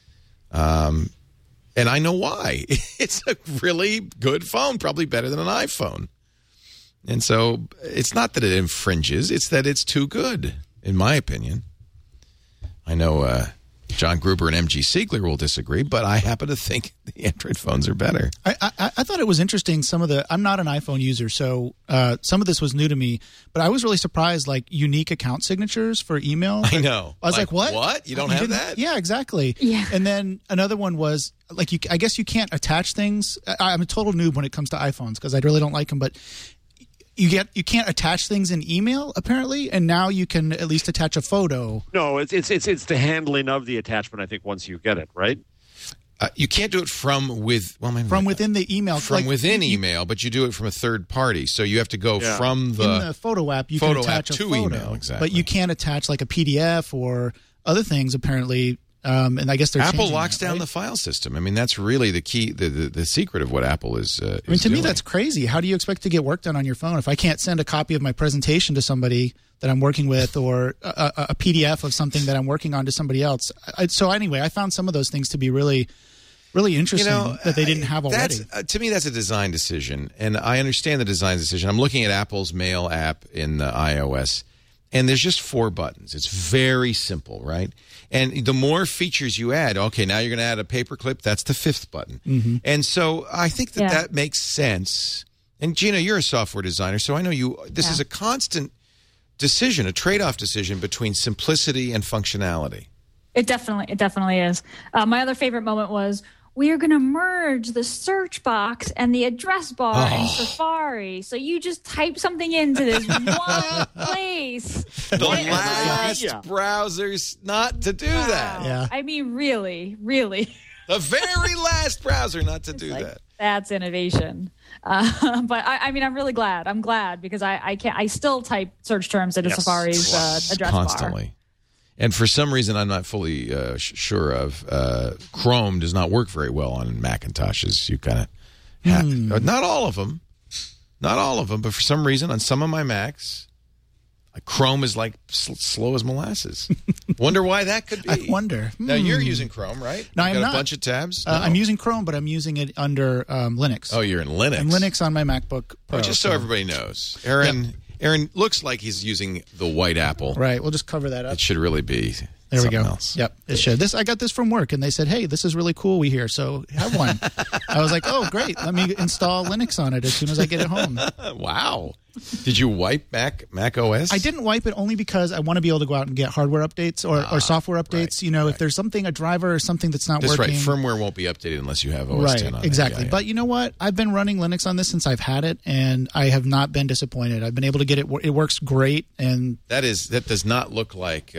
And I know why. It's a really good phone, probably better than an iPhone. And so it's not that it infringes, it's that it's too good, in my opinion. I know John Gruber and MG Siegler will disagree, but I happen to think the Android phones are better. I thought it was interesting. I'm not an iPhone user, so some of this was new to me, but I was really surprised, like unique account signatures for email. I know. I was like what? What? You don't have that? Yeah, exactly. Yeah. And then another one was, like, I guess you can't attach things. I'm a total noob when it comes to iPhones because I really don't like them, but you can't attach things in email apparently, and now you can at least attach a photo. No, it's the handling of the attachment. I think once you get it right, you can't do it from within the email. From within email, but you do it from a third party. So you have to go from in the photo app. You can attach a photo, email, exactly. But you can't attach like a PDF or other things apparently. And I guess Apple locks down the file system. I mean, that's really the key, the secret of what Apple is. I mean, to doing. me, that's crazy. How do you expect to get work done on your phone if I can't send a copy of my presentation to somebody that I'm working with, or a PDF of something that I'm working on to somebody else? So anyway, I found some of those things to be really Really interesting that they didn't have already. To me, that's a design decision, and I understand the design decision. I'm looking at Apple's Mail app in iOS, and there's just 4 buttons. It's very simple, right? And the more features you add, okay, now you're going to add a paperclip. That's the 5th button. Mm-hmm. And so I think that makes sense. And Gina, you're a software designer, so I know you. This is a constant decision, a trade-off decision between simplicity and functionality. It definitely is. My other favorite moment was, we are going to merge the search box and the address bar in Safari. So you just type something into this one place. The last browsers not to do that. Yeah. I mean, really, really. The very last browser not to do that. That's innovation. But I mean, I'm really glad. I'm glad because I still type search terms into Safari's address constantly. bar. And for some reason I'm not fully sure of, Chrome does not work very well on Macintoshes. You kind of have not all of them, but for some reason on some of my Macs, Chrome is like slow as molasses. Wonder why that could be. I wonder. Now you're using Chrome, right? No, I'm got not. A bunch of tabs. No. I'm using Chrome, but I'm using it under Linux. Oh, you're in Linux. I'm Linux on my MacBook Pro. Just so everybody knows, Aaron looks like he's using the white Apple. Right. We'll just cover that up. It should really be. There we go. Else. Yep, it should. I got this from work, and they said, "Hey, this is really cool. We hear so have one." I was like, "Oh, great! Let me install Linux on it as soon as I get it home." Wow! Did you wipe Mac OS? I didn't wipe it only because I want to be able to go out and get hardware updates or software updates. Right, if there's something, a driver or something that's not working. That's right. Firmware won't be updated unless you have OS 10 on it. Exactly. Yeah. But you know what? I've been running Linux on this since I've had it, and I have not been disappointed. I've been able to get it. It works great, and that does not look like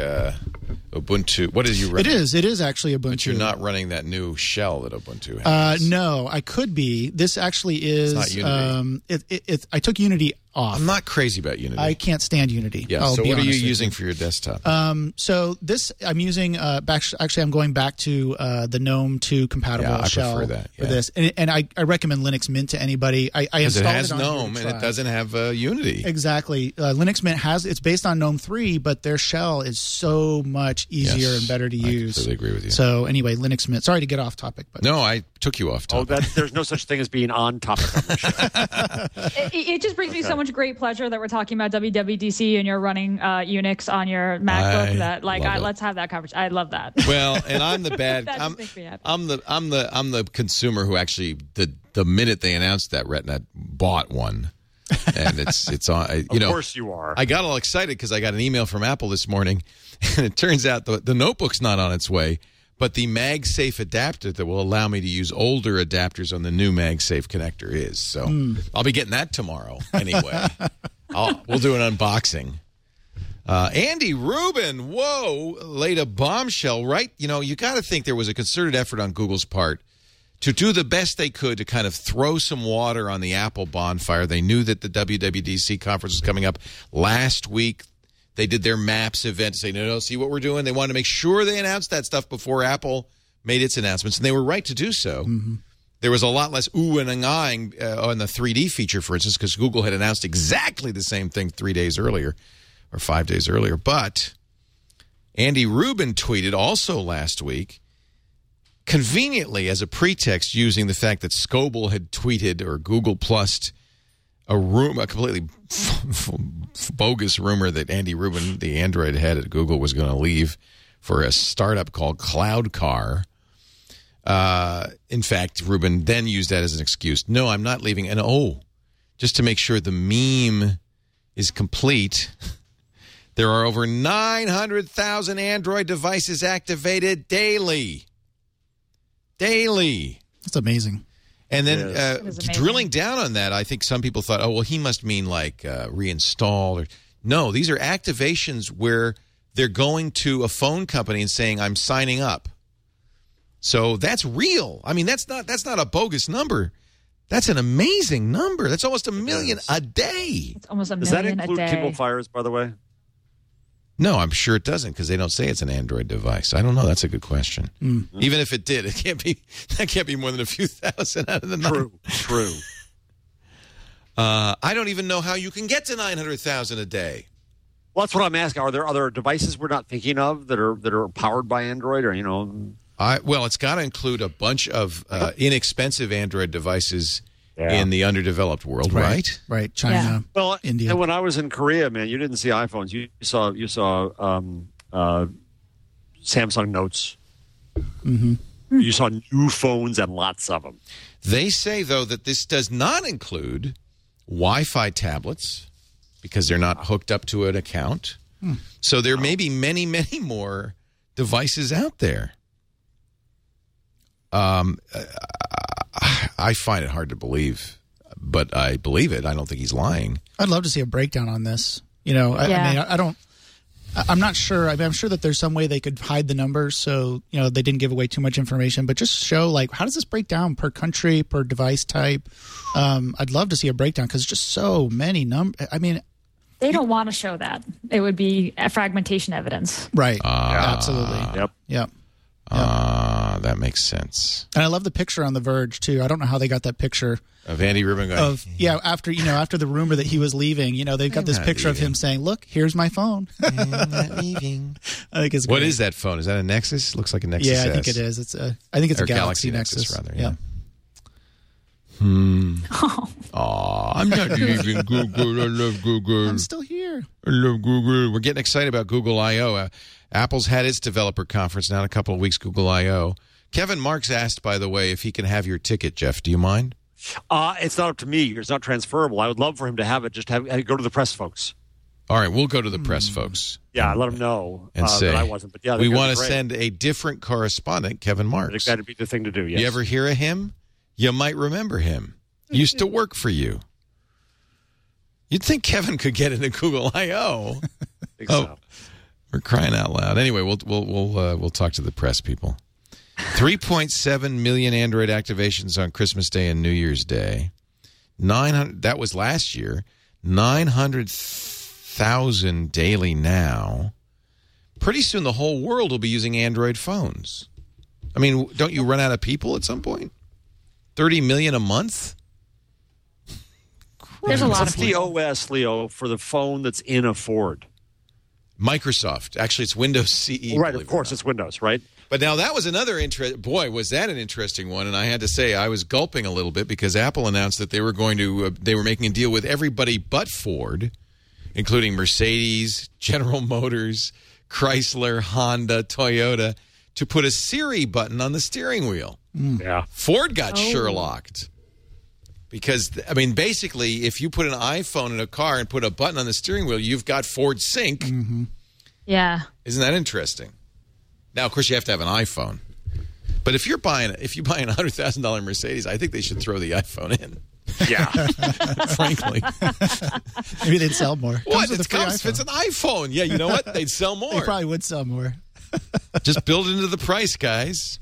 Ubuntu. What is you running? It is actually Ubuntu. But you're not running that new shell that Ubuntu has. No, I could be. This actually is. It's not Unity. I took Unity off. I'm not crazy about Unity. I can't stand Unity. Yeah. So what are you using for your desktop? So this I'm using. Actually, I'm going back to the GNOME 2 compatible shell I prefer that, for this, and I recommend Linux Mint to anybody. I installed it has on GNOME and it doesn't have Unity. Exactly. Linux Mint it's based on GNOME 3, but their shell is so much easier and better to use. I completely agree with you. So anyway, Linux Mint. Sorry to get off topic, but no, I took you off topic. There's no such thing as being on topic on this show. It just brings me so much great pleasure that we're talking about WWDC and you're running Unix on your MacBook. Let's have that conversation. I love that. Well, and I'm the bad. I'm the consumer who actually the minute they announced that RetNet bought one, and it's on. Of course you are. I got all excited because I got an email from Apple this morning, and it turns out the notebook's not on its way. But the MagSafe adapter that will allow me to use older adapters on the new MagSafe connector is. So I'll be getting that tomorrow anyway. We'll do an unboxing. Andy Rubin, laid a bombshell, right? You got to think there was a concerted effort on Google's part to do the best they could to kind of throw some water on the Apple bonfire. They knew that the WWDC conference was coming up last week. They did their Maps event to say, no, see what we're doing? They wanted to make sure they announced that stuff before Apple made its announcements, and they were right to do so. Mm-hmm. There was a lot less ooh and ahhing on the 3D feature, for instance, because Google had announced exactly the same thing 3 days earlier or 5 days earlier. But Andy Rubin tweeted also last week, conveniently as a pretext using the fact that Scoble had tweeted or Google Plussed a completely bogus rumor that Andy Rubin, the Android head at Google, was going to leave for a startup called CloudCar. In fact, Rubin then used that as an excuse. No, I'm not leaving. And just to make sure the meme is complete, there are over 900,000 Android devices activated daily. Daily. That's amazing. And then drilling down on that, I think some people thought, he must mean like reinstall. No, these are activations where they're going to a phone company and saying, I'm signing up. So that's real. I mean, that's not a bogus number. That's an amazing number. That's almost 1 million a day. It's almost 1 million a day. Does that include Kindle Fires, by the way? No, I'm sure it doesn't because they don't say it's an Android device. I don't know. That's a good question. Mm-hmm. Even if it did, that can't be more than a few thousand out of the number. True. I don't even know how you can get to 900,000 a day. Well, that's what I'm asking. Are there other devices we're not thinking of that are powered by Android or Well, it's got to include a bunch of inexpensive Android devices in the underdeveloped world, right? Right. China, India. And when I was in Korea, man, you didn't see iPhones. You saw Samsung Notes. Mm-hmm. You saw new phones and lots of them. They say, though, that this does not include Wi-Fi tablets because they're not hooked up to an account. So there may be many, many more devices out there. I find it hard to believe, but I believe it. I don't think he's lying. I'd love to see a breakdown on this. I mean, I'm not sure. I mean, I'm sure that there's some way they could hide the numbers so, they didn't give away too much information, but just show, how does this break down per country, per device type? I'd love to see a breakdown because just so many numbers. I mean, they don't want to show that. It would be a fragmentation evidence. Right. Absolutely. Yep. That makes sense. And I love the picture on The Verge, too. I don't know how they got that picture. Of Andy Rubin going. After the rumor that he was leaving, they've got this picture of him saying, look, here's my phone. I'm not leaving. I think it's great. What is that phone? Is that a Nexus? Looks like a Nexus S. I think it is. I think it's a Galaxy Nexus. Rather. Yeah. I'm not leaving Google. I love Google. I'm still here. I love Google. We're getting excited about Google I.O. Apple's had its developer conference now in a couple of weeks, Google I.O. Kevin Marks asked, by the way, if he can have your ticket, Jeff. Do you mind? It's not up to me. It's not transferable. I would love for him to have it. Just go to the press folks. All right, we'll go to the press folks. Yeah, let them know and say, that I wasn't. But yeah, we want to send a different correspondent, Kevin Marks. I think that'd be the thing to do, yes. You ever hear of him? You might remember him. He used to work for you. You'd think Kevin could get into Google I/O. I think so. We're crying out loud. Anyway, we'll talk to the press people. 3.7 million Android activations on Christmas Day and New Year's Day. 900. That was last year. 900,000 daily now. Pretty soon, the whole world will be using Android phones. I mean, don't you run out of people at some point? 30 million a month. There's a lot What's of people. the OS, Leo, for the phone that's in a Ford? Microsoft. Actually, it's Windows CE. Right, of course, it's Windows, right? But now that was another boy, was that an interesting one? And I had to say I was gulping a little bit because Apple announced that they were going to they were making a deal with everybody but Ford, including Mercedes, General Motors, Chrysler, Honda, Toyota, to put a Siri button on the steering wheel. Yeah. Ford got Sherlocked. Because, I mean, basically, if you put an iPhone in a car and put a button on the steering wheel, you've got Ford Sync. Mm-hmm. Yeah. Isn't that interesting? Now, of course, you have to have an iPhone. But if you buy a $100,000 Mercedes, I think they should throw the iPhone in. Yeah. Frankly. Maybe they'd sell more. What? It's an iPhone. Yeah, you know what? They'd sell more. They probably would sell more. Just build into the price, guys.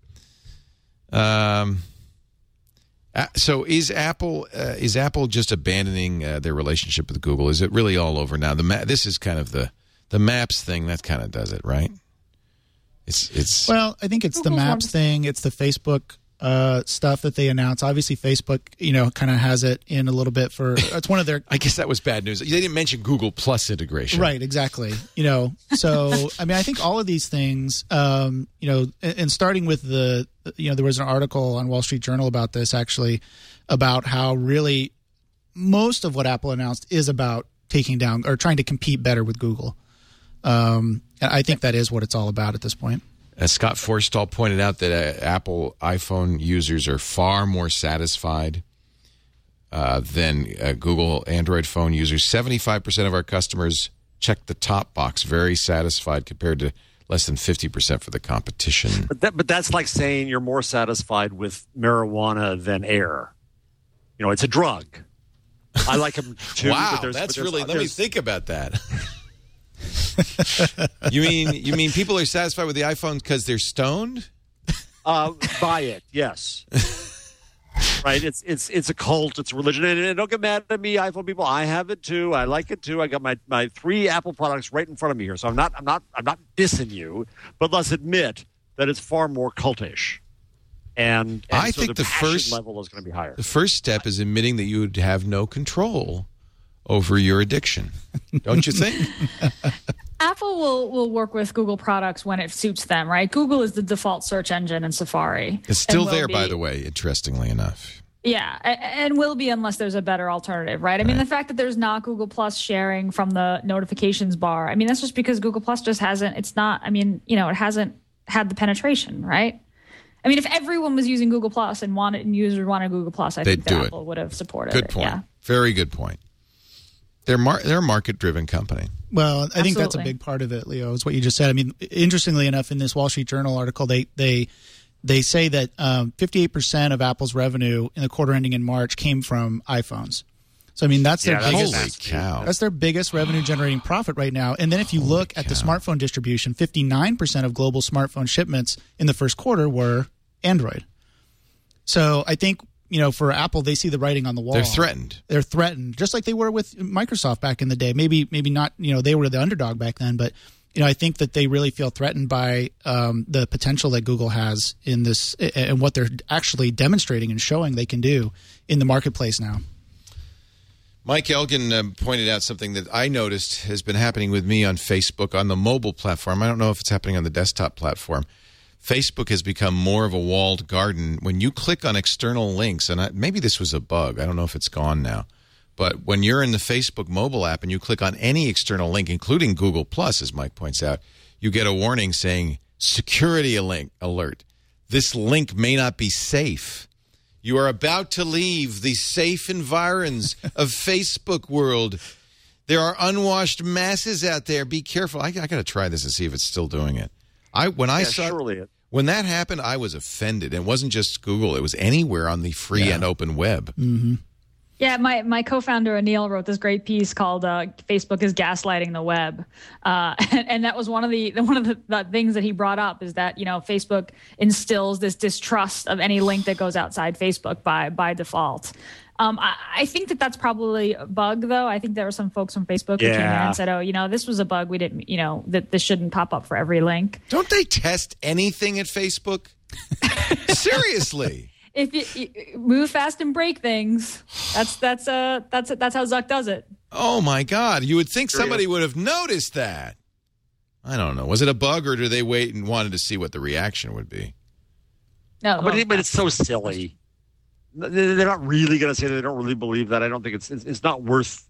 So is Apple just abandoning their relationship with Google? Is it really all over now? This is kind of the Maps thing that kind of does it, right? It's well, I think it's the Maps thing. It's the Facebook stuff that they announce. Obviously, Facebook, kind of has it in a little bit for. It's one of their. I guess that was bad news. They didn't mention Google Plus integration, right? Exactly. So I mean, I think all of these things, and starting with there was an article on Wall Street Journal about this actually, about how really most of what Apple announced is about taking down or trying to compete better with Google. And I think that is what it's all about at this point. As Scott Forstall pointed out, that Apple iPhone users are far more satisfied than Google Android phone users. 75% of our customers check the top box, very satisfied, compared to less than 50% for the competition. But that's like saying you're more satisfied with marijuana than air. It's a drug. I like them too. Wow, that's really. Let me think about that. You mean people are satisfied with the iPhone because they're stoned? Buy it, yes. Right? It's a cult. It's a religion. And don't get mad at me, iPhone people. I have it too. I like it too. I got my 3 Apple products right in front of me here, so I'm not dissing you. But let's admit that it's far more cultish. And I so think the first level is going to be higher. The first step is admitting that you would have no control over your addiction. Don't you think? Apple will work with Google products when it suits them, right? Google is the default search engine in Safari. It's still there, by the way, interestingly enough. Yeah, and will be unless there's a better alternative, right? I mean, the fact that there's not Google Plus sharing from the notifications bar, I mean, that's just because Google Plus just hasn't, it's not, I mean, you know, it hasn't had the penetration, right? I mean, if everyone was using Google Plus and users wanted Google Plus, I think that Apple would have supported it. Good point. Yeah. Very good point. They're a market-driven company. Well, I think that's a big part of it, Leo, is what you just said. I mean, interestingly enough, in this Wall Street Journal article, they say that 58% of Apple's revenue in the quarter ending in March came from iPhones. So, I mean, that's their biggest. Holy cow. That's their biggest revenue-generating profit right now. And then if you look at the smartphone distribution, 59% of global smartphone shipments in the first quarter were Android. So I think, you know, for Apple, they see the writing on the wall. They're threatened. They're threatened, just like they were with Microsoft back in the day. Maybe not, you know, they were the underdog back then, but, you know, I think that they really feel threatened by the potential that Google has in this and what they're actually demonstrating and showing they can do in the marketplace now. Mike Elgin pointed out something that I noticed has been happening with me on Facebook on the mobile platform. I don't know if it's happening on the desktop platform. Facebook has become more of a walled garden. When you click on external links, and maybe this was a bug. I don't know if it's gone now. But when you're in the Facebook mobile app and you click on any external link, including Google+, as Mike points out, you get a warning saying, security alert. This link may not be safe. You are about to leave the safe environs of Facebook world. There are unwashed masses out there. Be careful. I got to try this and see if it's still doing it. When that happened, I was offended. It wasn't just Google. It was anywhere on the free and open web. Mm-hmm. Yeah, my co-founder Anil wrote this great piece called "Facebook is gaslighting the web," and that was one of the things that he brought up is that, you know, Facebook instills this distrust of any link that goes outside Facebook by default. I think that's probably a bug, though. I think there were some folks from Facebook who came in and said, "Oh, you know, this was a bug. We didn't, you know, that this shouldn't pop up for every link." Don't they test anything at Facebook? Seriously. If you move fast and break things, that's how Zuck does it. Oh my God! You would think somebody would have noticed that. I don't know. Was it a bug, or did they wait and wanted to see what the reaction would be? No, but it's so silly. They're not really going to say that. They don't really believe that. I don't think it's not worth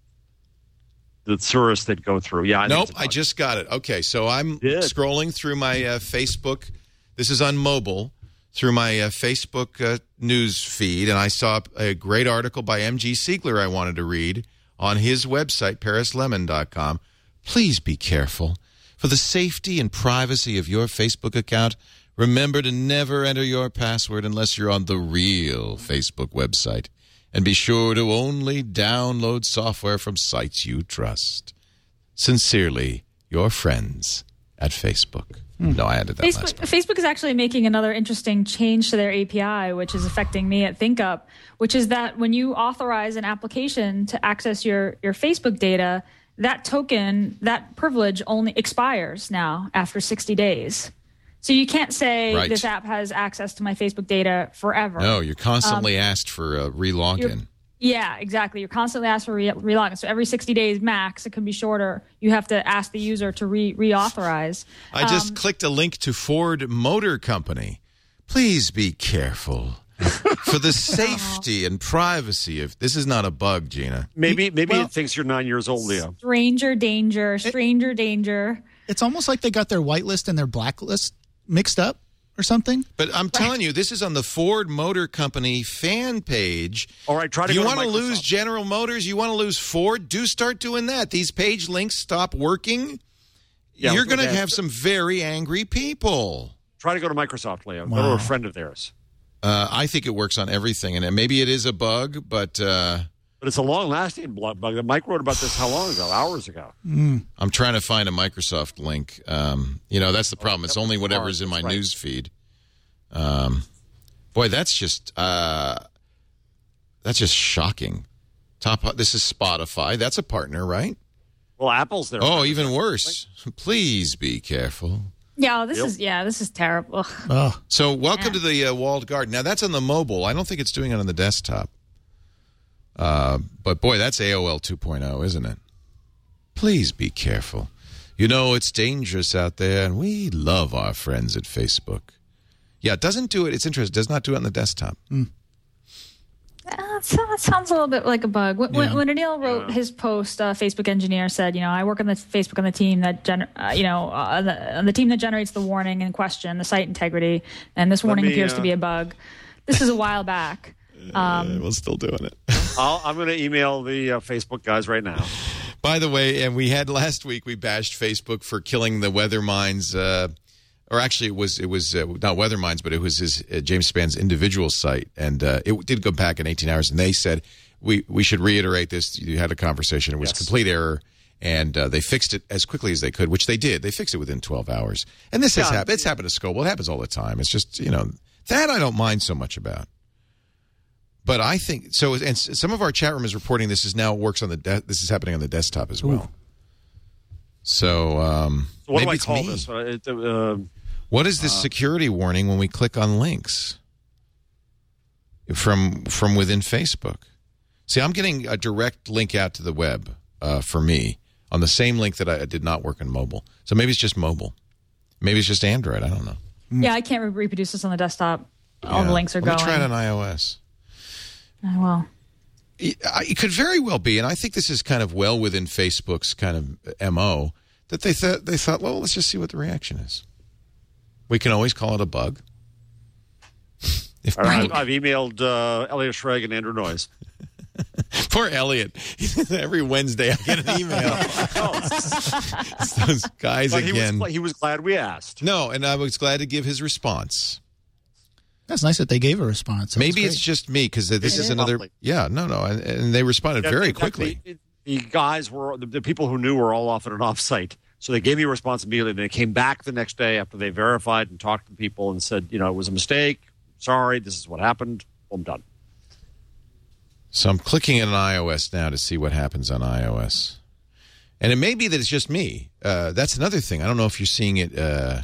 the tourists that go through. Yeah. Nope. I just got it. Okay, so I'm scrolling through my Facebook. This is on mobile. Through my Facebook news feed, and I saw a great article by M.G. Siegler I wanted to read on his website, parislemon.com. Please be careful. For the safety and privacy of your Facebook account, remember to never enter your password unless you're on the real Facebook website. And be sure to only download software from sites you trust. Sincerely, your friends at Facebook. No, I added that last part. Facebook is actually making another interesting change to their API, which is affecting me at ThinkUp, which is that when you authorize an application to access your Facebook data, that token, that privilege only expires now after 60 days. So you can't say this app has access to my Facebook data forever. No, you're constantly asked for a re-login. Yeah, exactly. You're constantly asked for re-login. So every 60 days max, it can be shorter, you have to ask the user to reauthorize. I just clicked a link to Ford Motor Company. Please be careful. For the safety and privacy of... This is not a bug, Gina. Maybe it thinks you're 9 years old, Leo. Stranger danger. It's almost like they got their whitelist and their blacklist mixed up or something. But I'm telling you, this is on the Ford Motor Company fan page. All right, try to You go want to Microsoft. lose General Motors? You want to lose Ford? Do start doing that. These page links stop working. Yeah, you're going to have some very angry people. Try to go to Microsoft, Leo. Wow. Go to a friend of theirs. I think it works on everything, and maybe it is a bug, but it's a long-lasting bug. Mike wrote about this how long ago? Hours ago. I'm trying to find a Microsoft link. You know, that's the problem. It's only whatever's in my news feed. Boy, that's just shocking. This is Spotify. That's a partner, right? Well, Apple's there. Oh, even worse. Please be careful. Yeah, this is terrible. Oh. So welcome to the walled garden. Now, that's on the mobile. I don't think it's doing it on the desktop. But, boy, that's AOL 2.0, isn't it? Please be careful. You know, it's dangerous out there, and we love our friends at Facebook. Yeah, it doesn't do it. It's interesting. It does not do it on the desktop. That sounds a little bit like a bug. When Anil wrote his post, Facebook engineer said, I work on the Facebook on the team that on the team that generates the warning in question, the site integrity, and this warning appears to be a bug. This is a while back. We're still doing it. I'm going to email the Facebook guys right now. By the way, and we had last week, we bashed Facebook for killing the Weather Minds, or actually it was not Weather Minds, but it was his James Spann's individual site, and it did go back in 18 hours, and they said we should reiterate this. You had a conversation. It was complete error, and they fixed it as quickly as they could, which they did. They fixed it within 12 hours. And this has happened. It's happened to Scoble. It happens all the time. It's just, that I don't mind so much about. But I think so. And some of our chat room is reporting this is now works on this is happening on the desktop as well. Ooh. So what maybe do I it's call me. this? What is this security warning when we click on links from within Facebook? See, I'm getting a direct link out to the web for me on the same link that I did not work on mobile. So maybe it's just mobile. Maybe it's just Android. I don't know. Yeah, I can't reproduce this on the desktop. All the links are going. Let me try it on iOS. Well, it could very well be, and I think this is kind of well within Facebook's kind of MO, that they thought, well, let's just see what the reaction is. We can always call it a bug. I've emailed Elliot Schrag and Andrew Noyes. Poor Elliot. Every Wednesday I get an email. It's those guys but again. He was glad we asked. No, and I was glad to give his response. That's nice that they gave a response. Maybe it's just me because this is another. Lovely. Yeah, no, and they responded very quickly. The guys were the people who knew were all off at an offsite, so they gave me a response immediately. They came back the next day after they verified and talked to people and said, it was a mistake. Sorry, this is what happened. I'm done. So I'm clicking on iOS now to see what happens on iOS, and it may be that it's just me. That's another thing. I don't know if you're seeing it.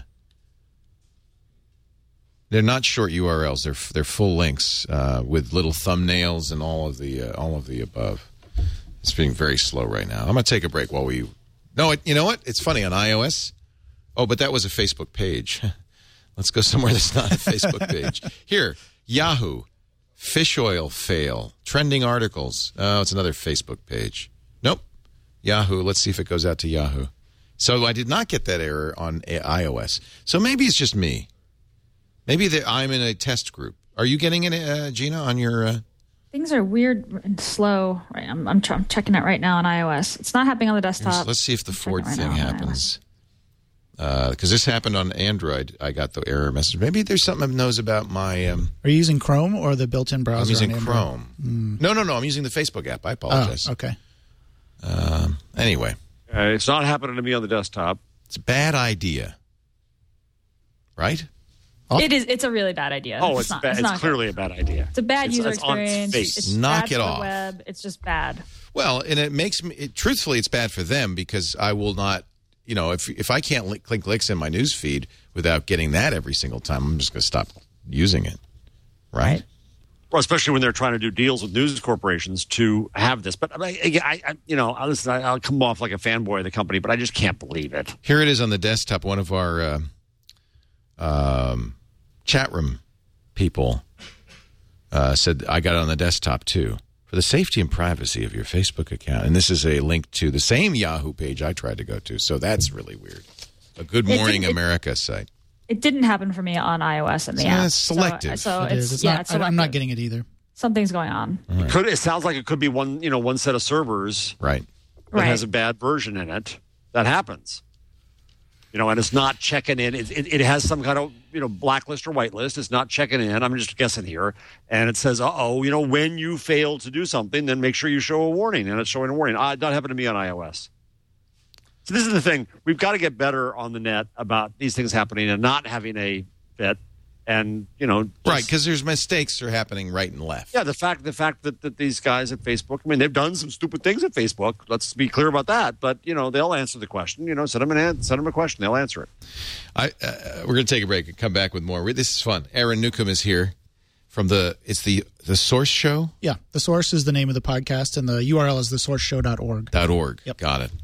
They're not short URLs. They're full links with little thumbnails and all of the above. It's being very slow right now. I'm going to take a break while we. No, you know what? It's funny on iOS. Oh, but that was a Facebook page. Let's go somewhere that's not a Facebook page. Here, Yahoo, fish oil fail, trending articles. Oh, it's another Facebook page. Nope, Yahoo. Let's see if it goes out to Yahoo. So I did not get that error on iOS. So maybe it's just me. Maybe I'm in a test group. Are you getting it, Gina, on your... Things are weird and slow. Right, I'm checking it right now on iOS. It's not happening on the desktop. Let's see if the Ford thing happens. Because this happened on Android. I got the error message. Maybe there's something it knows about my... Are you using Chrome or the built-in browser? I'm using Chrome. No. I'm using the Facebook app. I apologize. Oh, okay. Anyway. It's not happening to me on the desktop. It's a bad idea. Right? It is. It's a really bad idea. Oh, it's bad. It's clearly a bad idea. It's a bad user experience. It's Knock bad it for off. The web. It's just bad. Well, and it makes me. Truthfully, it's bad for them because I will not. If I can't click links in my news feed without getting that every single time, I'm just going to stop using it. Right? Well, especially when they're trying to do deals with news corporations to have this. But I'll come off like a fanboy of the company, but I just can't believe it. Here it is on the desktop. One of our chat room people said, I got it on the desktop too. For the safety and privacy of your Facebook account. And this is a link to the same Yahoo page I tried to go to. So that's really weird. A Good Morning America site. It didn't happen for me on iOS in the app. It's selective. So it's selective. I'm not getting it either. Something's going on. Right. It sounds like it could be one set of servers that has a bad version in it. That happens. And it's not checking in. It has some kind of, blacklist or whitelist. It's not checking in. I'm just guessing here. And it says, when you fail to do something, then make sure you show a warning. And it's showing a warning. That happened to me on iOS. So this is the thing. We've got to get better on the net about these things happening and not having a fit. And, right, because there's mistakes that are happening right and left. Yeah, the fact that these guys at Facebook, they've done some stupid things at Facebook. Let's be clear about that. But, they'll answer the question. Send them a question. They'll answer it. We're going to take a break and come back with more. This is fun. Aaron Newcomb is here from the Source Show? Yeah, The Source is the name of the podcast, and the URL is thesourceshow.org. .org. Yep. Got it.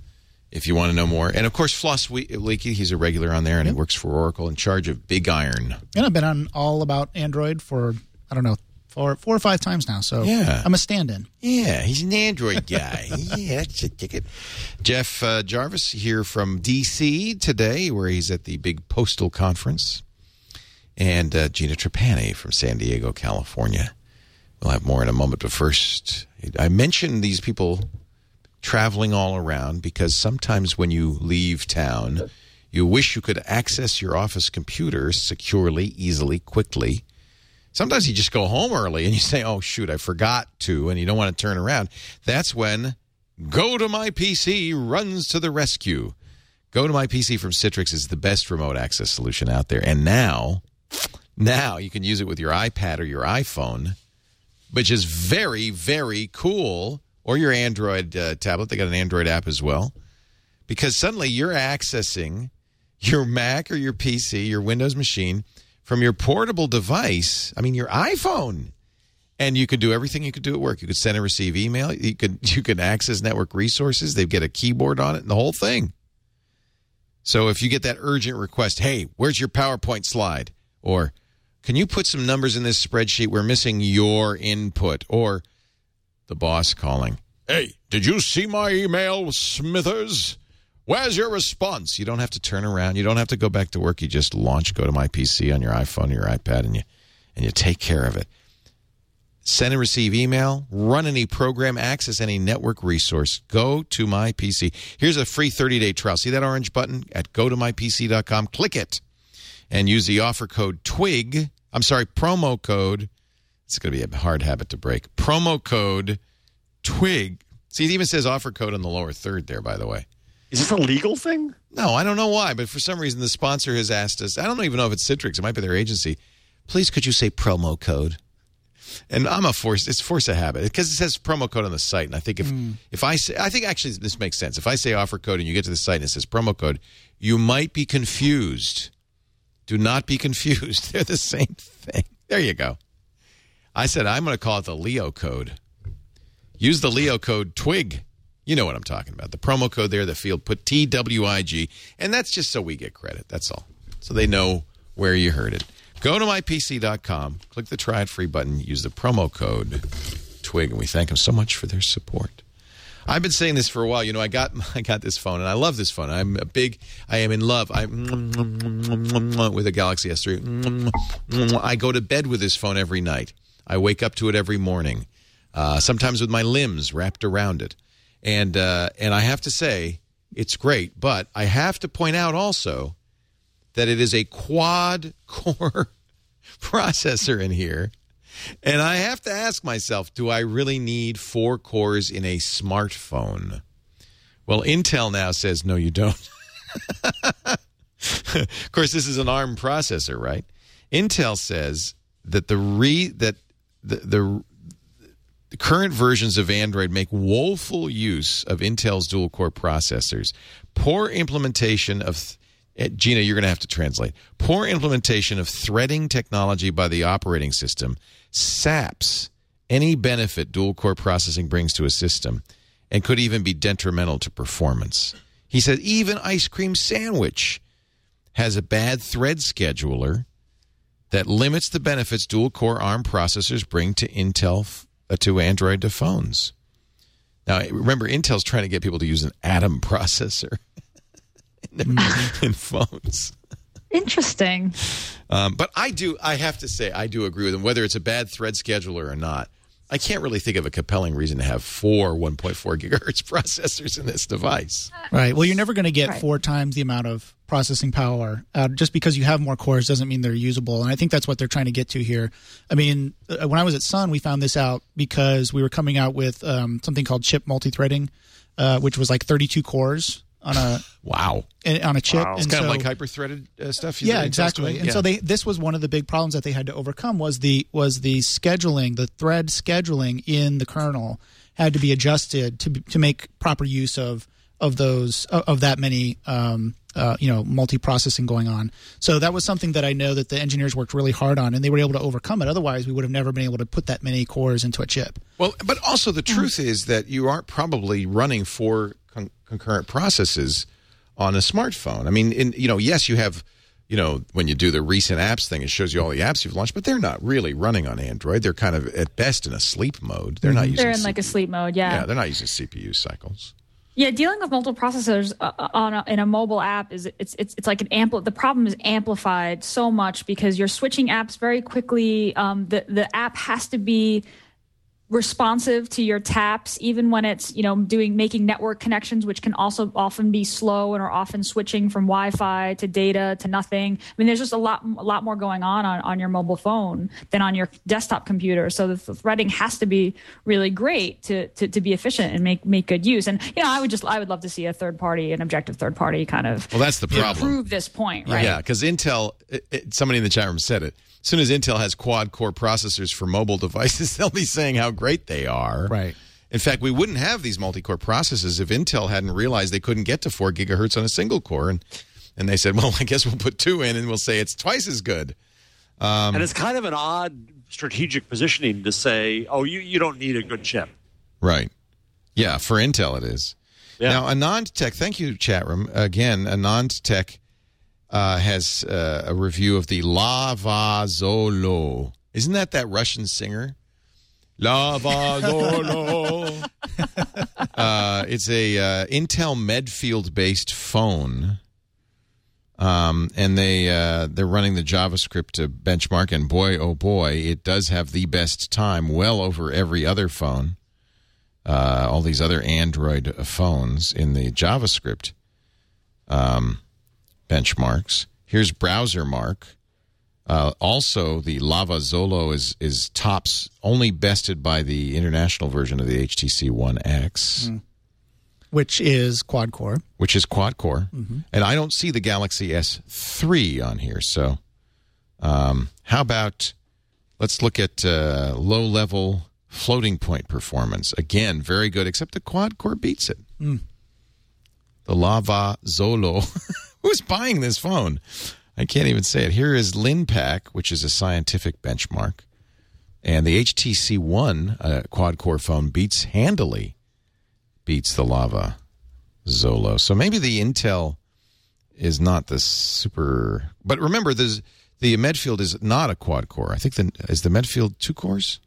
if you want to know more. And, of course, Floss Leakey, he's a regular on there, and he works for Oracle in charge of Big Iron. And I've been on All About Android for, I don't know, four or five times now. So I'm a stand-in. Yeah, he's an Android guy. Yeah, that's a ticket. Jeff Jarvis here from D.C. today, where he's at the big postal conference. And Gina Trapani from San Diego, California. We'll have more in a moment. But first, I mentioned these people traveling all around because sometimes when you leave town, you wish you could access your office computer securely, easily, quickly. Sometimes you just go home early and you say, oh, shoot, I forgot to, and you don't want to turn around. That's when Go to My PC runs to the rescue. Go to My PC from Citrix is the best remote access solution out there. And now you can use it with your iPad or your iPhone, which is very, very cool, or your Android tablet. They got an Android app as well, because suddenly you're accessing your Mac or your PC, your Windows machine, from your portable device, your iPhone. And you can do everything you could do at work. You could send and receive email. You could access network resources. They get a keyboard on it and the whole thing. So if you get that urgent request, hey, where's your PowerPoint slide? Or can you put some numbers in this spreadsheet? We're missing your input. Or the boss calling, hey, did you see my email, Smithers? Where's your response? You don't have to turn around. You don't have to go back to work. You just launch Go to My PC on your iPhone or your iPad, and you take care of it. Send and receive email, run any program, access any network resource. Go to My PC. Here's a free 30-day trial. See that orange button at gotomypc.com? Click it and use the offer code promo code. It's going to be a hard habit to break. Promo code TWIG. See, it even says offer code in the lower third there, by the way. Is this a legal thing? No, I don't know why, but for some reason the sponsor has asked us. I don't even know if it's Citrix. It might be their agency. Please, could you say promo code? And it's force of habit because it says promo code on the site. And I think if I say, I think actually this makes sense. If I say offer code and you get to the site and it says promo code, you might be confused. Do not be confused. They're the same thing. There you go. I said I'm going to call it the Leo code. Use the Leo code TWIG. You know what I'm talking about. The promo code there, the field, put TWIG, and that's just so we get credit. That's all. So they know where you heard it. Go to mypc.com, click the try it free button, use the promo code TWIG, and we thank them so much for their support. I've been saying this for a while. I got this phone, and I love this phone. I am in love with a Galaxy S3. I go to bed with this phone every night. I wake up to it every morning, sometimes with my limbs wrapped around it. And I have to say, it's great. But I have to point out also that it is a quad-core processor in here. And I have to ask myself, do I really need 4 cores in a smartphone? Well, Intel now says, no, you don't. Of course, this is an ARM processor, right? Intel says that the current versions of Android make woeful use of Intel's dual-core processors. Poor implementation of... Gina, you're going to have to translate. Poor implementation of threading technology by the operating system saps any benefit dual-core processing brings to a system and could even be detrimental to performance. He said even Ice Cream Sandwich has a bad thread scheduler that limits the benefits dual-core ARM processors bring to to Android to phones. Now, remember, Intel's trying to get people to use an Atom processor in phones. Interesting. But I have to say, I do agree with them. Whether it's a bad thread scheduler or not, I can't really think of a compelling reason to have 4 1.4 gigahertz processors in this device. Right. Well, you're never going to get 4 times the amount of processing power. Just because you have more cores doesn't mean they're usable. And I think that's what they're trying to get to here. I mean, when I was at Sun, we found this out because we were coming out with something called chip multithreading, which was like 32 cores on a on a chip. Wow. It's kind of like hyper-threaded stuff. Yeah, exactly. And so this was one of the big problems that they had to overcome was the scheduling, the thread scheduling in the kernel had to be adjusted to make proper use of that many multi-processing going on. So that was something that I know that the engineers worked really hard on, and they were able to overcome it. Otherwise, we would have never been able to put that many cores into a chip. Well, but also the truth is that you aren't probably running 4 concurrent processes on a smartphone. I mean, yes, you have, when you do the recent apps thing, it shows you all the apps you've launched, but they're not really running on Android. They're kind of, at best, in a sleep mode. They're not using They're in like a sleep mode, yeah. Yeah, they're not using CPU cycles. Yeah, dealing with multiple processors in a mobile app it's like the problem is amplified so much because you're switching apps very quickly. The app has to be responsive to your taps, even when it's making network connections, which can also often be slow and are often switching from Wi-Fi to data to nothing. I mean, there's just a lot more going on your mobile phone than on your desktop computer. So the threading has to be really great to be efficient and make good use. And I would love to see an objective third party kind of that's the problem. Prove this point, right? Yeah, because Intel, somebody in the chat room said it. As soon as Intel has quad-core processors for mobile devices, they'll be saying how great they are. Right. In fact, we wouldn't have these multi-core processors if Intel hadn't realized they couldn't get to 4 gigahertz on a single core. And they said, well, I guess we'll put 2 in and we'll say it's twice as good. And it's kind of an odd strategic positioning to say, oh, you don't need a good chip. Right. Yeah, for Intel it is. Yeah. Now, Anand Tech, thank you, chat room. Again, Anand Tech has a review of the Lava Zolo. Isn't that Russian singer? Lava Zolo. It's a Intel Medfield-based phone, and they're running the JavaScript benchmark, and boy, oh boy, it does have the best time, well over every other phone, all these other Android phones in the JavaScript benchmarks. Here's Browser Mark. Also, the Lava Zolo is tops, only bested by the international version of the HTC One X. Which is quad-core. Mm-hmm. And I don't see the Galaxy S3 on here. So how about, let's look at low-level floating point performance. Again, very good, except the quad-core beats it. The Lava Zolo. Who's buying this phone? I can't even say it. Here is Linpack, which is a scientific benchmark. And the HTC One quad-core phone handily beats the Lava Zolo. So maybe the Intel is not the super... But remember, the Medfield is not a quad-core. I think is the Medfield 2 cores?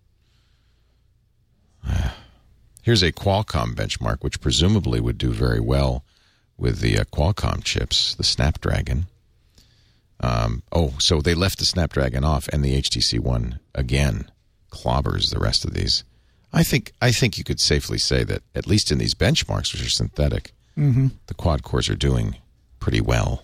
Here's a Qualcomm benchmark, which presumably would do very well with the Qualcomm chips, the Snapdragon. So they left the Snapdragon off, and the HTC One again clobbers the rest of these. I think you could safely say that at least in these benchmarks, which are synthetic, the quad cores are doing pretty well.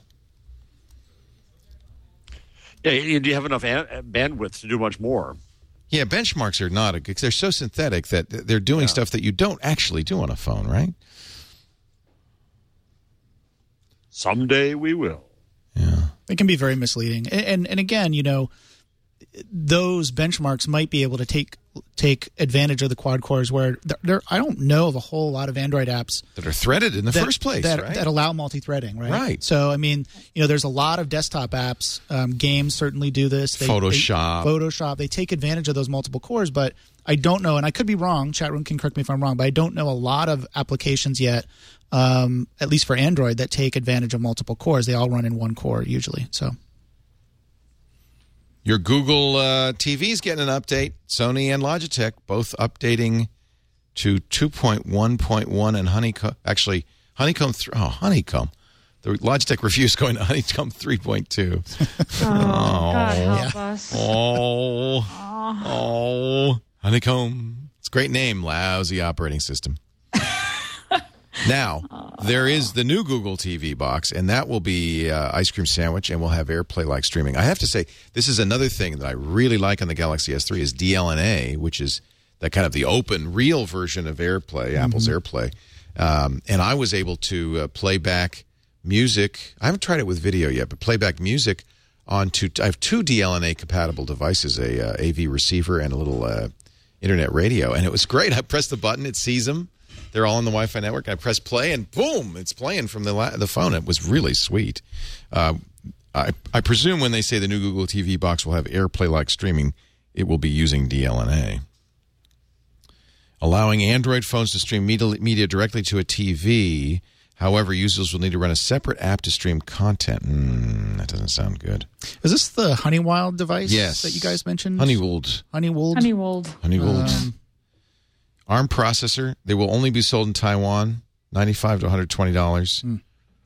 Yeah, you have enough bandwidth to do much more. Yeah, benchmarks are not they're so synthetic that they're doing stuff that you don't actually do on a phone, right? Someday we will. Yeah. It can be very misleading. And again, those benchmarks might be able to take advantage of the quad cores where I don't know of a whole lot of Android apps that are threaded in the first place, right? That allow multi-threading, right? Right. So, I mean, there's a lot of desktop apps. Games certainly do this. Photoshop. They take advantage of those multiple cores, but I don't know, and I could be wrong, chat room can correct me if I'm wrong, but I don't know a lot of applications yet, at least for Android, that take advantage of multiple cores. They all run in one core usually. So your Google TV is getting an update. Sony and Logitech both updating to 2.1.1 and Honeycomb. Actually, Honeycomb. Honeycomb. The Logitech review is going to Honeycomb 3.2. God help us. Honeycomb. It's a great name. Lousy operating system. Now, there is the new Google TV box, and that will be ice cream sandwich, and we'll have AirPlay-like streaming. I have to say, this is another thing that I really like on the Galaxy S3 is DLNA, which is that kind of the open, real version of AirPlay, Apple's AirPlay. And I was able to play back music. I haven't tried it with video yet, but play back music onto. I have 2 DLNA-compatible devices, a AV receiver and a little internet radio, and it was great. I pressed the button, it sees them. They're all on the Wi-Fi network. I press play, and boom, it's playing from the phone. It was really sweet. I presume when they say the new Google TV box will have AirPlay-like streaming, it will be using DLNA. allowing Android phones to stream media directly to a TV. However, users will need to run a separate app to stream content. That doesn't sound good. Is this the Honeywild device Yes. that you guys mentioned? Honeywold. ARM processor. They will only be sold in Taiwan, $95 to $120.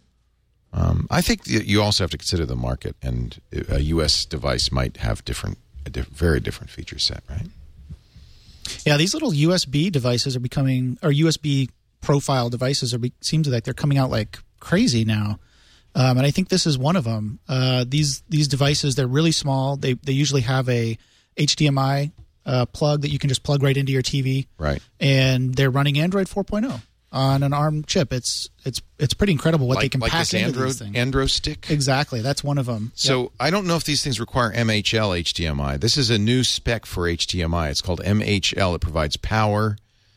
I think you also have to consider the market, and a U.S. device might have very different feature set, right? Yeah, these little USB devices are becoming, or USB profile devices seems like they're coming out like crazy now, and I think this is one of them. These devices, they're really small. They usually have a HDMI plug that you can just plug right into your TV, right? And they're running Android 4.0 on an ARM chip. It's pretty incredible what they can pack into these things. Andro stick, exactly. That's one of them. So yep. I don't know if these things require MHL HDMI. This is a new spec for HDMI. It's called MHL. It provides power.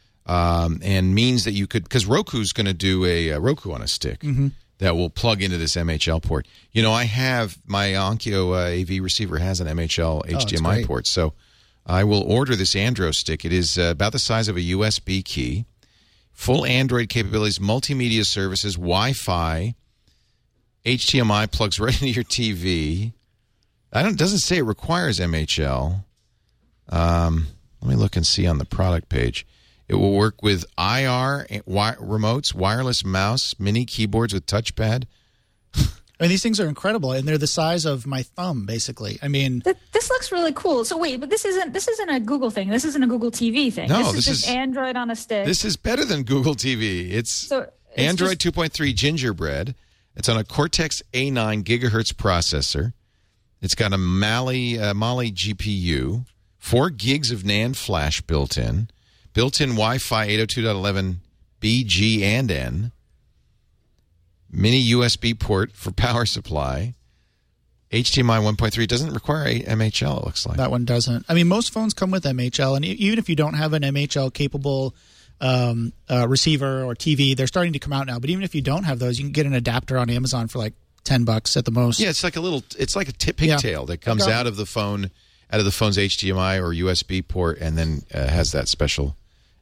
And means that you could, because Roku's going to do a Roku on a stick that will plug into this MHL port. You know, I have my Onkyo AV receiver has an MHL HDMI port, so I will order this Andro stick. It is about the size of a USB key, full Android capabilities, multimedia services, Wi-Fi, HDMI plugs right into your TV. It doesn't say it requires MHL. Let me look and see on the product page. It will work with IR remotes, wireless mouse, mini keyboards with touchpad. I mean, these things are incredible, and they're the size of my thumb, basically. I mean, this looks really cool. So wait, but this isn't a Google thing. This isn't a Google TV thing. No, this is just Android on a stick. This is better than Google TV. It's Android 2.3 Gingerbread. It's on a Cortex A9 gigahertz processor. It's got a Mali GPU, 4 gigs of NAND flash built in. Built-in Wi-Fi 802.11 B, G, and N. Mini USB port for power supply. HDMI 1.3 doesn't require MHL, it looks like. That one doesn't. I mean, most phones come with MHL, and even if you don't have an MHL-capable receiver or TV, they're starting to come out now. But even if you don't have those, you can get an adapter on Amazon for like $10 at the most. Yeah, it's like a pigtail that comes out of the phone's HDMI or USB port, and then has that special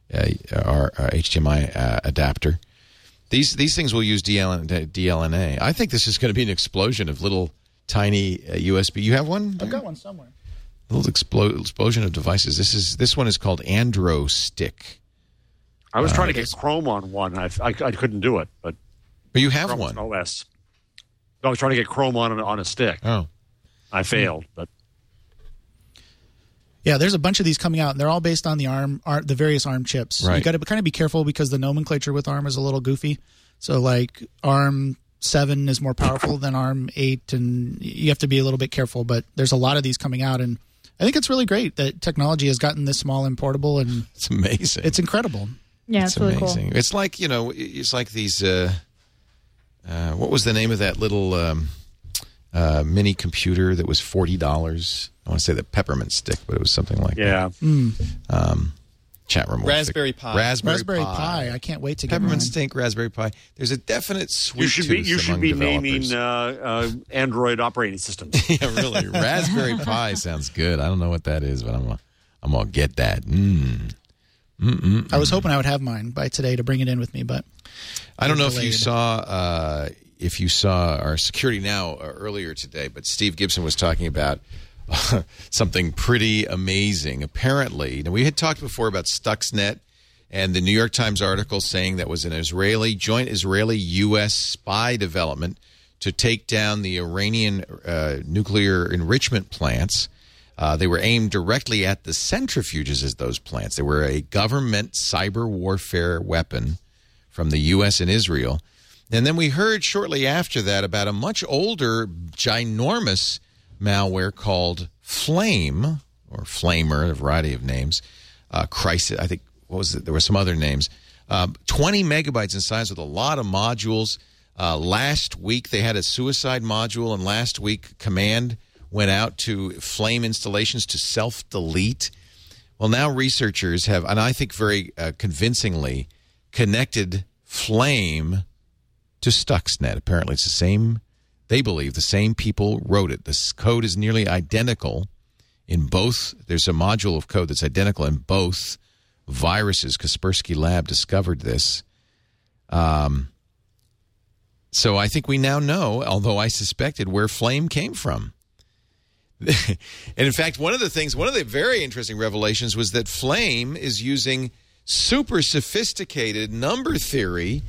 HDMI adapter. These things will use DLNA. I think this is going to be an explosion of little tiny USB. You have one? I've got one somewhere. A little explosion of devices. This one is called Andro Stick. I was trying to get Chrome on one. I couldn't do it, but you have Chrome one. OS. I was trying to get Chrome on a stick. Oh, I failed, but. Yeah, there's a bunch of these coming out, and they're all based on the various ARM chips. Right. You got to kind of be careful because the nomenclature with ARM is a little goofy. So, like, ARM 7 is more powerful than ARM 8, and you have to be a little bit careful. But there's a lot of these coming out, and I think it's really great that technology has gotten this small and portable, and it's amazing. It's incredible. Yeah, it's really amazing. Cool. It's like it's like these. What was the name of that little mini computer that was $40? I want to say the peppermint stick, but it was something like that. Chat room. Raspberry Pi. Raspberry Pi. I can't wait to get Peppermint mine. Stink, Raspberry Pi. There's a definite sweet You should be naming Android operating systems. Yeah, really. Raspberry Pi sounds good. I don't know what that is, but I'm gonna get that. I was hoping I would have mine by today to bring it in with me, but I don't know if you saw our Security Now earlier today, but Steve Gibson was talking about something pretty amazing. Apparently, now we had talked before about Stuxnet and the New York Times article saying that was an joint Israeli-U.S. spy development to take down the Iranian nuclear enrichment plants. They were aimed directly at the centrifuges of those plants. They were a government cyber warfare weapon from the U.S. and Israel. And then we heard shortly after that about a much older, ginormous malware called Flame, or Flamer, a variety of names. Crisis, I think, what was it? There were some other names. 20 megabytes in size with a lot of modules. Last week they had a suicide module, and last week Command went out to Flame installations to self-delete. Well, now researchers have, and I think very convincingly, connected Flame to Stuxnet. Apparently it's the same. They believe the same people wrote it. This code is nearly identical in both. There's a module of code that's identical in both viruses. Kaspersky Lab discovered this. So I think we now know, although I suspected, where Flame came from. And in fact, one of the very interesting revelations was that Flame is using super sophisticated number theory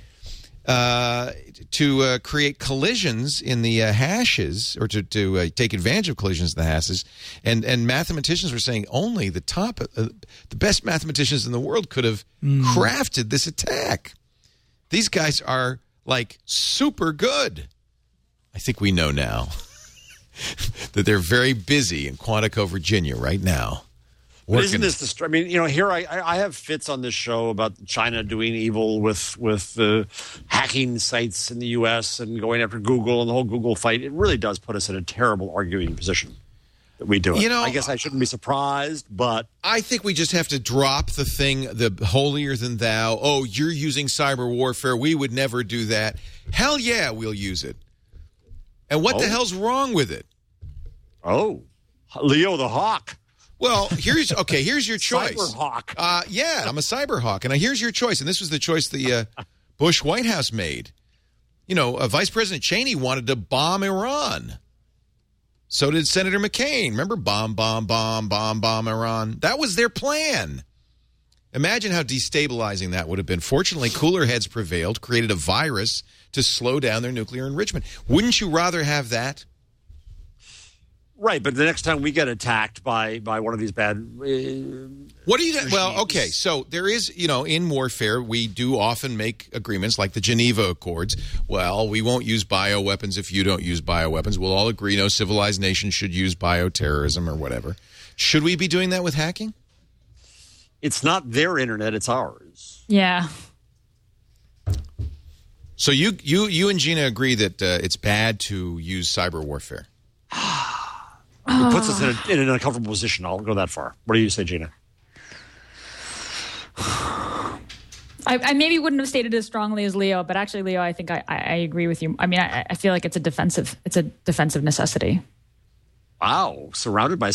to create collisions in the hashes, or to take advantage of collisions in the hashes. And mathematicians were saying only the best mathematicians in the world could have crafted this attack. These guys are like super good. I think we know now that they're very busy in Quantico, Virginia right now. But isn't this I mean, here I have fits on this show about China doing evil with hacking sites in the U.S. and going after Google and the whole Google fight. It really does put us in a terrible arguing position that we do it. I guess I shouldn't be surprised, but I think we just have to drop the holier than thou. Oh, you're using cyber warfare. We would never do that. Hell yeah, we'll use it. And what the hell's wrong with it? Oh, Leo the Hawk. Well, here's your choice. Cyberhawk. Yeah, I'm a cyberhawk. And here's your choice. And this was the choice the Bush White House made. Vice President Cheney wanted to bomb Iran. So did Senator McCain. Remember, bomb Iran? That was their plan. Imagine how destabilizing that would have been. Fortunately, cooler heads prevailed, created a virus to slow down their nuclear enrichment. Wouldn't you rather have that? Right, but the next time we get attacked by one of these bad what do you – well, okay, so there is, in warfare, we do often make agreements like the Geneva Accords. Well, we won't use bioweapons if you don't use bioweapons. We'll all agree no civilized nation should use bioterrorism or whatever. Should we be doing that with hacking? It's not their internet, it's ours. Yeah. So you and Gina agree that it's bad to use cyber warfare? It puts us in an uncomfortable position. I'll go that far. What do you say, Gina? I maybe wouldn't have stated as strongly as Leo, but actually, Leo, I think I agree with you. I mean, I feel like it's a defensive necessity. Wow, surrounded by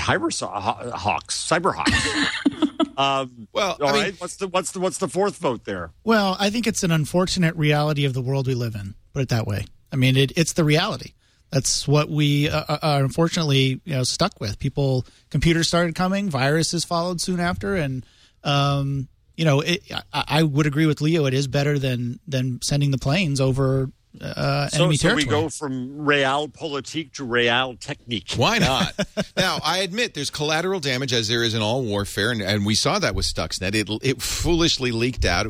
cyberhawks. Well, all right. What's the fourth vote there? Well, I think it's an unfortunate reality of the world we live in. Put it that way. I mean, it's the reality. That's what we are unfortunately stuck with. Computers started coming, viruses followed soon after, and I would agree with Leo. It is better than sending the planes over enemy territory. So we go from realpolitik to realtechnique. Why not? Now, I admit there's collateral damage, as there is in all warfare, and we saw that with Stuxnet. It foolishly leaked out. It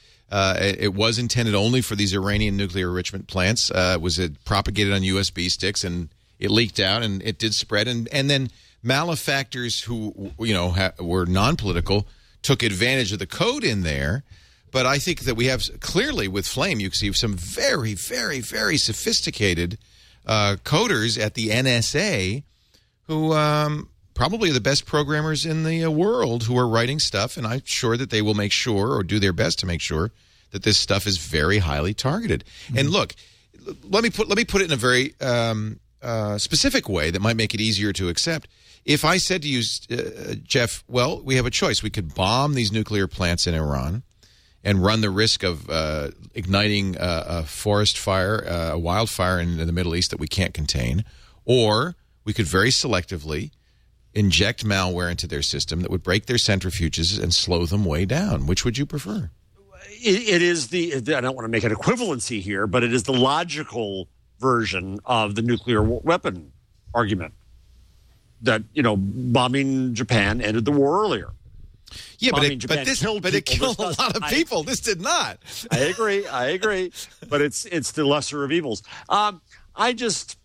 was intended only for these Iranian nuclear enrichment plants. It was propagated on USB sticks, and it leaked out, and it did spread. And then malefactors who were non-political took advantage of the code in there. But I think that we have clearly with Flame, you can see some very, very, very sophisticated coders at the NSA who probably are the best programmers in the world who are writing stuff, and I'm sure that they will make sure or do their best to make sure that this stuff is very highly targeted. Mm-hmm. And look, let me put it in a very specific way that might make it easier to accept. If I said to you, Jeff, well, we have a choice. We could bomb these nuclear plants in Iran and run the risk of igniting a forest fire, a wildfire in the Middle East that we can't contain, or we could very selectively inject malware into their system that would break their centrifuges and slow them way down. Which would you prefer? It is I don't want to make an equivalency here, but it is the logical version of the nuclear weapon argument that, bombing Japan ended the war earlier. Yeah, but it killed a lot of people. This did not. I agree. But it's the lesser of evils. I guess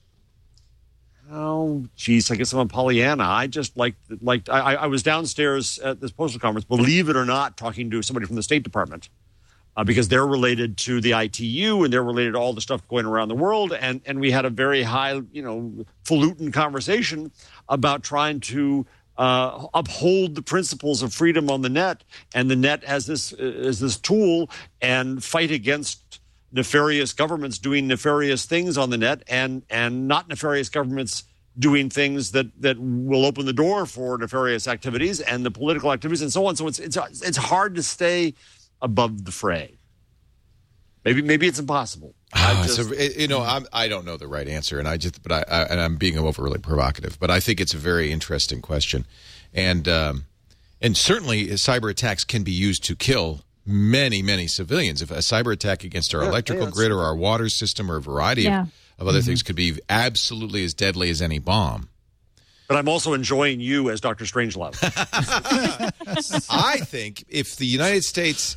I'm a Pollyanna. I just I was downstairs at this postal conference, believe it or not, talking to somebody from the State Department because they're related to the ITU and they're related to all the stuff going around the world. And we had a very high, falutin conversation about trying to uphold the principles of freedom on the net, and the net as this tool, and fight against nefarious governments doing nefarious things on the net, and not nefarious governments doing things that will open the door for nefarious activities and the political activities and so on. So it's hard to stay above the fray. Maybe it's impossible. I don't know the right answer, and I'm being overly provocative, but I think it's a very interesting question, and certainly cyber attacks can be used to kill many civilians. If a cyber attack against our electrical grid or our water system or a variety of other things could be absolutely as deadly as any bomb. But I'm also enjoying you as Dr. Strangelove. I think if the United States,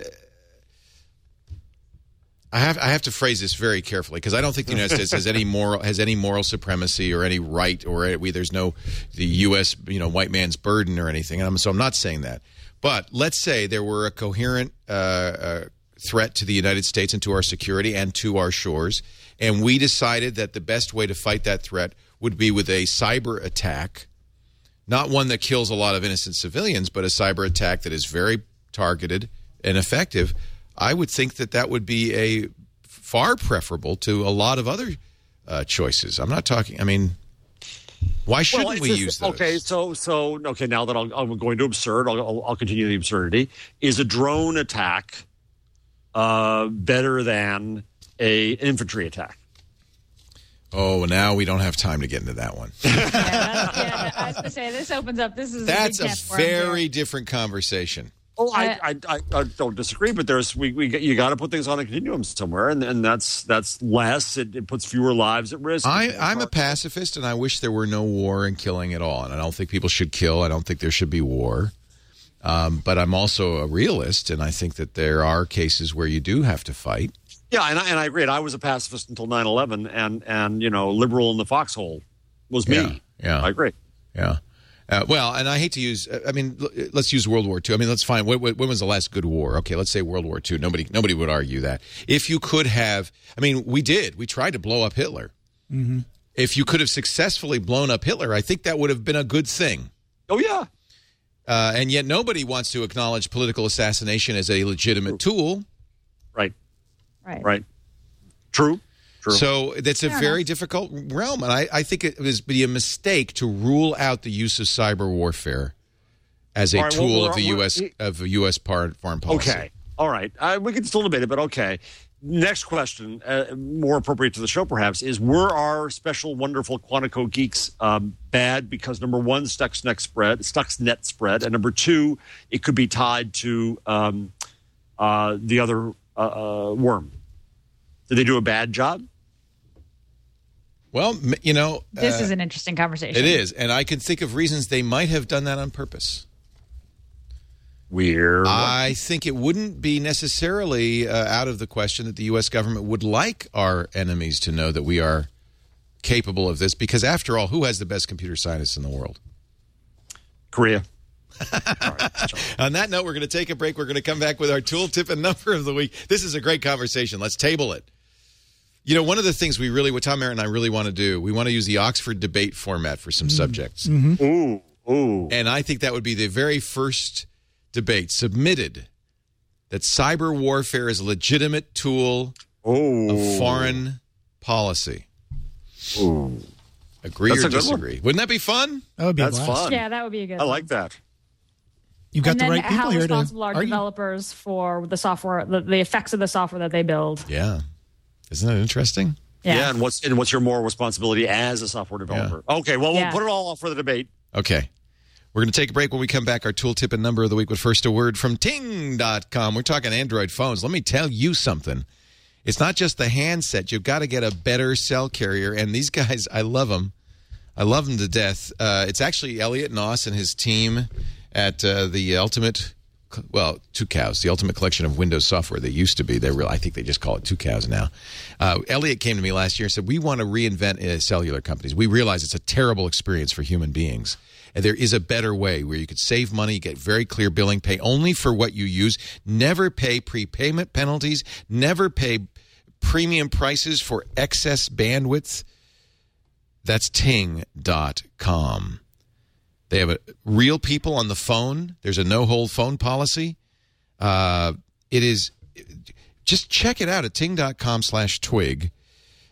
I have to phrase this very carefully because I don't think the United States has any moral supremacy or any right or there's no the U.S. White man's burden or anything. So I'm not saying that. But let's say there were a coherent threat to the United States and to our security and to our shores, and we decided that the best way to fight that threat would be with a cyber attack, not one that kills a lot of innocent civilians, but a cyber attack that is very targeted and effective. I would think that would be a far preferable to a lot of other choices. I'm not talking. I mean, why shouldn't we use those? Okay, okay. Now that I'm going to absurd, I'll continue the absurdity. Is a drone attack better than an infantry attack? Oh, now we don't have time to get into that one. I was going to say this opens up. That's a very different conversation. Oh, I don't disagree, but you got to put things on a continuum somewhere, and that's less. It puts fewer lives at risk. I'm a pacifist, and I wish there were no war and killing at all. And I don't think people should kill. I don't think there should be war. But I'm also a realist, and I think that there are cases where you do have to fight. Yeah, and I agree. And I was a pacifist until 9/11, and liberal in the foxhole was me. Yeah, I agree. Yeah. Well, and I hate to use. I mean, let's use World War II. I mean, let's find when was the last good war? Okay, let's say World War II. Nobody would argue that. If you could have, I mean, we did. We tried to blow up Hitler. Mm-hmm. If you could have successfully blown up Hitler, I think that would have been a good thing. Oh yeah. And yet nobody wants to acknowledge political assassination as a legitimate tool. Right. True. So that's a very difficult realm, and I think it would be a mistake to rule out the use of cyber warfare as a tool of the U.S. foreign policy. Okay, all right, we can still debate it, but okay. Next question, more appropriate to the show, perhaps, is: were our special, wonderful Quantico geeks bad because number one, Stuxnet spread, and number two, it could be tied to the other worm? Did they do a bad job? Well, this is an interesting conversation. It is, and I can think of reasons they might have done that on purpose. Weird. I think it wouldn't be necessarily out of the question that the U.S. government would like our enemies to know that we are capable of this, because after all, who has the best computer scientists in the world? Korea. On that note, we're going to take a break. We're going to come back with our tooltip and number of the week. This is a great conversation. Let's table it. One of the things what Tom Merritt and I really want to do, we want to use the Oxford debate format for some subjects. Mm-hmm. Ooh. And I think that would be the very first debate submitted that cyber warfare is a legitimate tool of foreign policy. Ooh. Agree or disagree? Wouldn't that be fun? That would be fun. Yeah, that would be a good I like that. You've got the right people here to how responsible are developers for the software, the effects of the software that they build? Yeah. Isn't that interesting? Yeah. And what's your moral responsibility as a software developer? Yeah. Okay, well, we'll put it all off for the debate. Okay. We're going to take a break. When we come back, our tooltip and number of the week. But first, a word from Ting.com. We're talking Android phones. Let me tell you something. It's not just the handset. You've got to get a better cell carrier. And these guys, I love them. I love them to death. It's actually Elliot Noss and his team at the Ultimate... Well, Tucows, the ultimate collection of Windows software. They used to be. I think they just call it Tucows now. Elliot came to me last year and said, we want to reinvent cellular companies. We realize it's a terrible experience for human beings. And there is a better way where you could save money, get very clear billing, pay only for what you use, never pay prepayment penalties, never pay premium prices for excess bandwidth. That's Ting.com. They have real people on the phone. There's a no-hold phone policy. Just check it out at Ting.com/twig.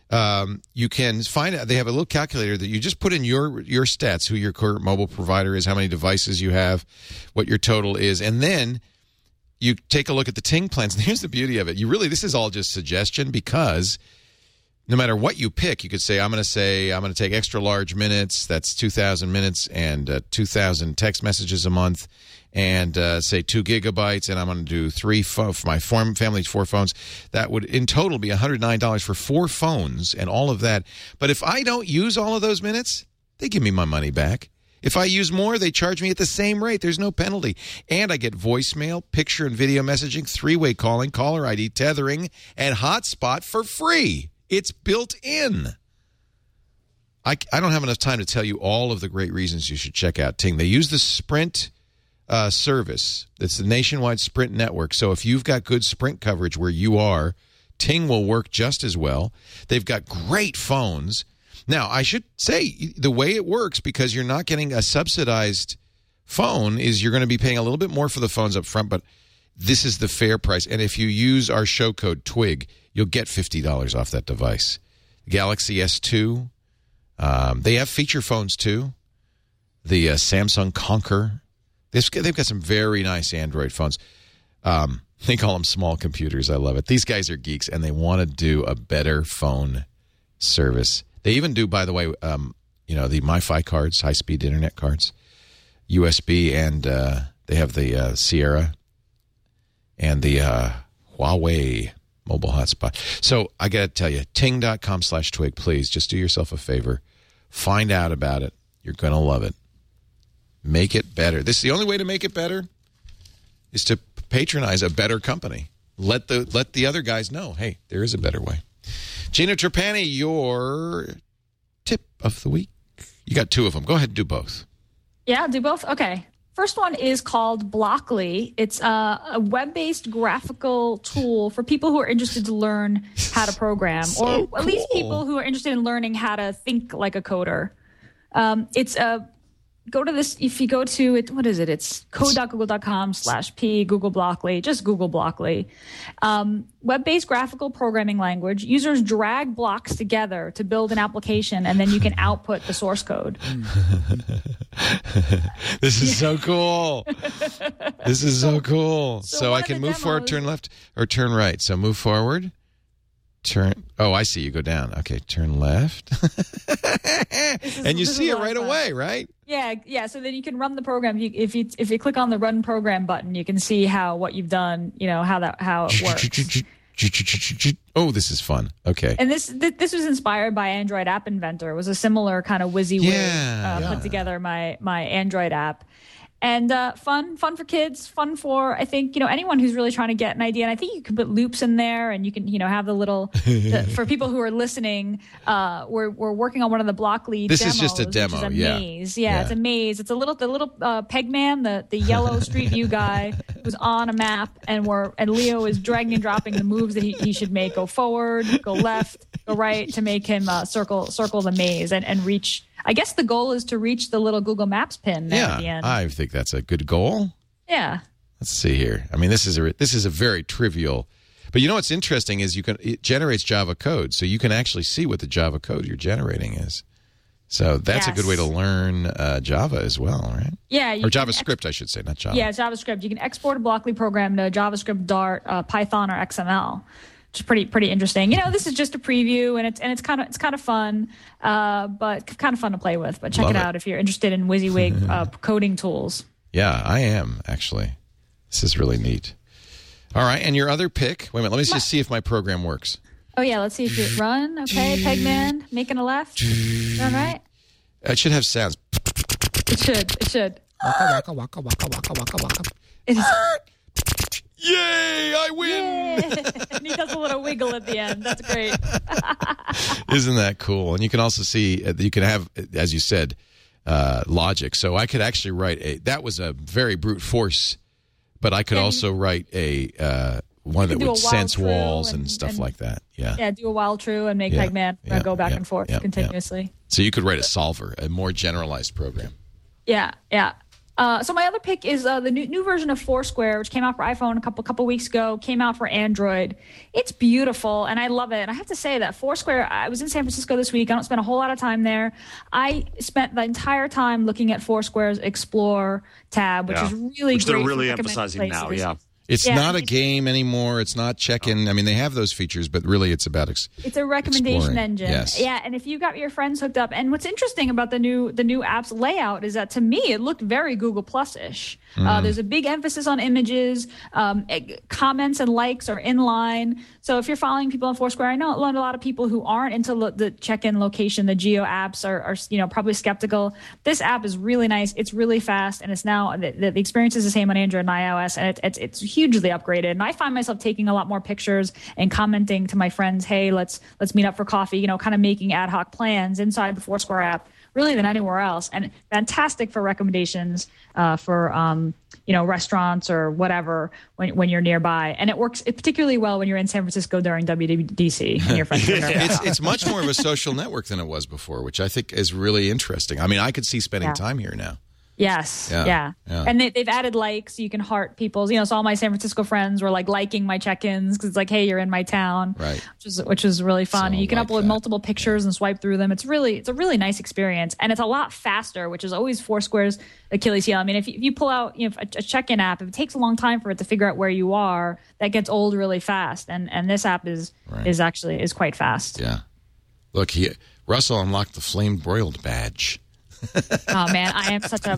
You can find out. They have a little calculator that you just put in your stats, who your current mobile provider is, how many devices you have, what your total is, and then you take a look at the Ting plans. And here's the beauty of it. This is all just suggestion, because no matter what you pick, you could say, I'm going to take extra large minutes. That's 2,000 minutes and 2,000 text messages a month, and say 2 gigabytes, and I'm going to do 3 for my family's 4 phones. That would in total be $109 for 4 phones and all of that. But if I don't use all of those minutes, they give me my money back. If I use more, they charge me at the same rate. There's no penalty. And I get voicemail, picture and video messaging, 3-way calling, caller ID, tethering, and hotspot for free. It's built in. I don't have enough time to tell you all of the great reasons you should check out Ting. They use the Sprint service. It's the nationwide Sprint network. So if you've got good Sprint coverage where you are, Ting will work just as well. They've got great phones. Now, I should say the way it works, because you're not getting a subsidized phone, is you're going to be paying a little bit more for the phones up front, but this is the fair price. And if you use our show code TWIG, you'll get $50 off that device. Galaxy S2. They have feature phones, too. The Samsung Conquer. They've got some very nice Android phones. They call them small computers. I love it. These guys are geeks, and they want to do a better phone service. They even do, by the way, the MiFi cards, high-speed internet cards, USB, and they have the Sierra and the Huawei mobile hotspot. So I got to tell you, ting.com/twig, please, just do yourself a favor. Find out about it. You're going to love it. Make it better. This is the only way to make it better, is to patronize a better company. Let the other guys know, hey, there is a better way. Gina Trapani, your tip of the week. You got 2 of them. Go ahead and do both. Yeah, I'll do both. Okay. First one is called Blockly. It's a web-based graphical tool for people who are interested to learn how to program, or at least people who are interested in learning how to think like a coder. Go to this. If you go to it, what is it? It's code.google.com/p Google Blockly. Just Google Blockly. Web-based graphical programming language. Users drag blocks together to build an application, and then you can output the source code. This is so cool. This is so cool. So I can move forward, turn left, or turn right. So move forward. Turn. Oh, I see. You go down. Okay, turn left. And you see it right away, right? Yeah. So then you can run the program. If you click on the Run Program button, you can see what you've done. How it works. Oh, this is fun. Okay. And this was inspired by Android App Inventor. It was a similar kind of WYSIWYG put together my Android app. And fun for kids, fun for, I think, anyone who's really trying to get an idea. And I think you can put loops in there, and you can, have the little, for people who are listening, we're working on one of the Blockly demos. This is just a demo, which is a maze. Yeah, it's a maze. It's the little Pegman, the yellow Street View guy, who's on a map, and Leo is dragging and dropping the moves that he should make. Go forward, go left, go right, to make him circle the maze and reach. I guess the goal is to reach the little Google Maps pin there at the end. I think that's a good goal. Yeah. Let's see here. I mean, this is a very trivial, but what's interesting is it generates Java code, so you can actually see what the Java code you're generating is. So that's a good way to learn Java as well, right? Yeah. Or JavaScript, I should say, not Java. Yeah, JavaScript. You can export a Blockly program to JavaScript, Dart, Python, or XML. Which is pretty interesting. This is just a preview, and it's kind of fun, but kind of fun to play with. But check it out if you're interested in WYSIWYG coding tools. Yeah, I am actually. This is really neat. All right, and your other pick. Wait a minute. Let me just see if my program works. Oh yeah, let's see if you run. Okay, Pegman making a left. All right. It should have sounds. It should. Waka, waka, waka, waka, waka, waka. It is. Yay, I win! Yay. And he does a little wiggle at the end. That's great. Isn't that cool? And you can also see that you can have, as you said, logic. So I could actually write that was a very brute force, but I could also write one that would sense walls and stuff like that. Yeah. Yeah, do a while true and make Pegman go back and forth continuously. So you could write a solver, a more generalized program. Yeah. So my other pick is the new version of Foursquare, which came out for iPhone a couple weeks ago, came out for Android. It's beautiful, and I love it. And I have to say that Foursquare, I was in San Francisco this week. I don't spend a whole lot of time there. I spent the entire time looking at Foursquare's Explore tab, which is really which great. They're really emphasizing now, It's not a game anymore. It's not check-in. I mean, they have those features, but really it's about it's a recommendation engine. Yes. Yeah, and if you got your friends hooked up, and what's interesting about the new app's layout is that to me it looked very Google Plus-ish. There's a big emphasis on images. Comments and likes are in line. So if you're following people on Foursquare, I know a lot of people who aren't into the check-in location, the geo apps are probably skeptical. This app is really nice. It's really fast, and it's now the experience is the same on Android and iOS, and it's hugely upgraded. And I find myself taking a lot more pictures and commenting to my friends, "Hey, let's meet up for coffee." Kind of making ad hoc plans inside the Foursquare app, really than anywhere else, and fantastic for recommendations for restaurants or whatever when you're nearby. And it works particularly well when you're in San Francisco during WWDC and your friends are nearby. It's much more of a social network than it was before, which I think is really interesting. I mean, I could see spending time here now. Yes. Yeah. And they've added likes. So you can heart people's, so all my San Francisco friends were liking my check-ins because it's like, hey, you're in my town. Right. Which is really fun. So and you can upload multiple pictures and swipe through them. It's a really nice experience. And it's a lot faster, which is always Foursquare's Achilles heel. I mean, if you pull out a check-in app, if it takes a long time for it to figure out where you are, that gets old really fast. And this app is quite fast. Yeah. Look, Russell unlocked the flame broiled badge. Oh man, I am such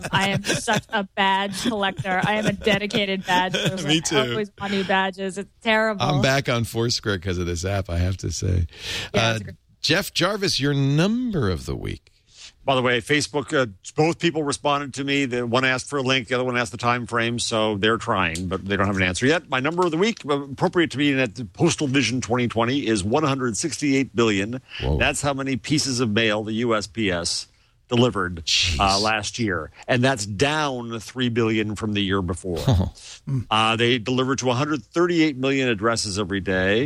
a badge collector. I am a dedicated badge person. Me too. I always want new badges. It's terrible. I'm back on Foursquare because of this app, I have to say. Yeah, Jeff Jarvis, your number of the week. By the way, Facebook, both people responded to me. The one asked for a link, the other one asked the time frame, so they're trying, but they don't have an answer yet. My number of the week, appropriate to be at the Postal Vision 2020, is 168 billion. Whoa. That's how many pieces of mail the USPS delivered last year, and that's down 3 billion from the year before. They deliver to 138 million addresses every day,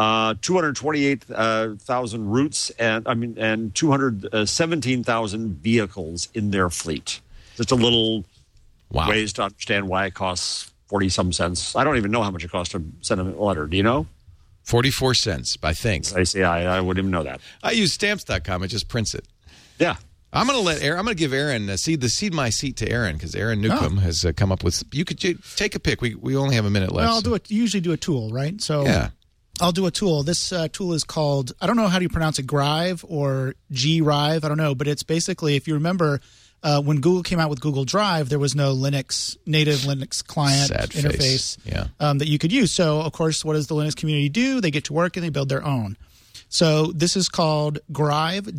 228,000 routes, and 217,000 vehicles in their fleet. Just a little ways to understand why it costs 40-some cents. I don't even know how much it costs to send a letter. Do you know? 44 cents, I think. I see. I wouldn't even know that. I use stamps.com. It just prints it. Yeah. I'm going to give Aaron cede my seat to Aaron because Aaron Newcomb has come up with. You could take a pick. We only have a minute left. Well, I'll do it. Usually do a tool, right? So I'll do a tool. This tool is called, I don't know how do you pronounce it, Grive or Grive. I don't know, but it's basically, if you remember, when Google came out with Google Drive, there was no native Linux client interface that you could use. So, of course, what does the Linux community do? They get to work and they build their own. So this is called Grive,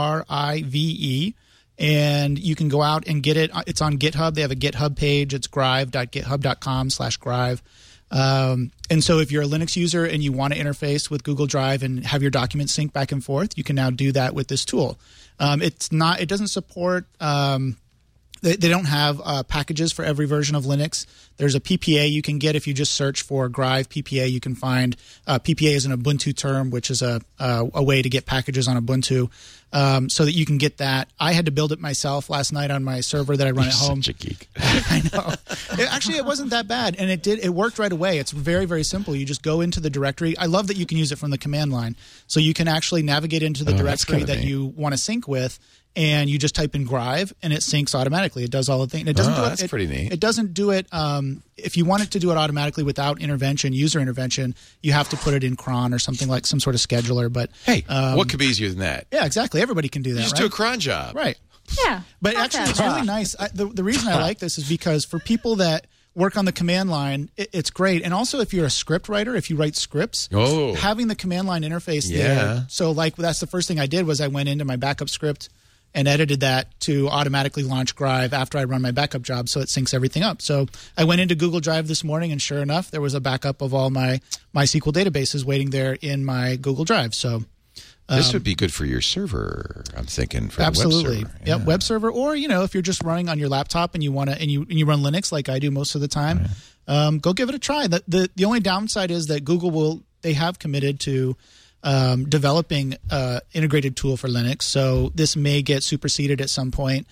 Grive, and you can go out and get it. It's on GitHub. They have a GitHub page. It's grive.github.com/grive. And so if you're a Linux user and you want to interface with Google Drive and have your documents sync back and forth, you can now do that with this tool. It doesn't support, they don't have packages for every version of Linux. There's a PPA you can get if you just search for Grive PPA. You can find PPA is an Ubuntu term, which is a way to get packages on Ubuntu, so that you can get that. I had to build it myself last night on my server that I run at home. Such a geek. I know. It wasn't that bad, and it worked right away. It's very, very simple. You just go into the directory. I love that you can use it from the command line, so you can actually navigate into the directory that you want to sync with. And you just type in Grive, and it syncs automatically. It does all the things. It doesn't do it. That's pretty neat. It doesn't do it. If you want it to do it automatically without user intervention, you have to put it in cron or something like some sort of scheduler. But hey, what could be easier than that? Yeah, exactly. Everybody can do that. You just do a cron job, right? Yeah. But actually, it's really nice. The reason I like this is because for people that work on the command line, it's great. And also, if you're a script writer, if you write scripts, having the command line interface there. So, that's the first thing I did was I went into my backup script and edited that to automatically launch Grive after I run my backup job, so it syncs everything up. So I went into Google Drive this morning, and sure enough, there was a backup of all my MySQL databases waiting there in my Google Drive. So this would be good for your server, I'm thinking, for absolutely. the web server. Yeah, web server, or if you're just running on your laptop and you want to, and you run Linux like I do most of the time, go give it a try. The only downside is that Google they have committed to developing integrated tool for Linux, so this may get superseded at some point.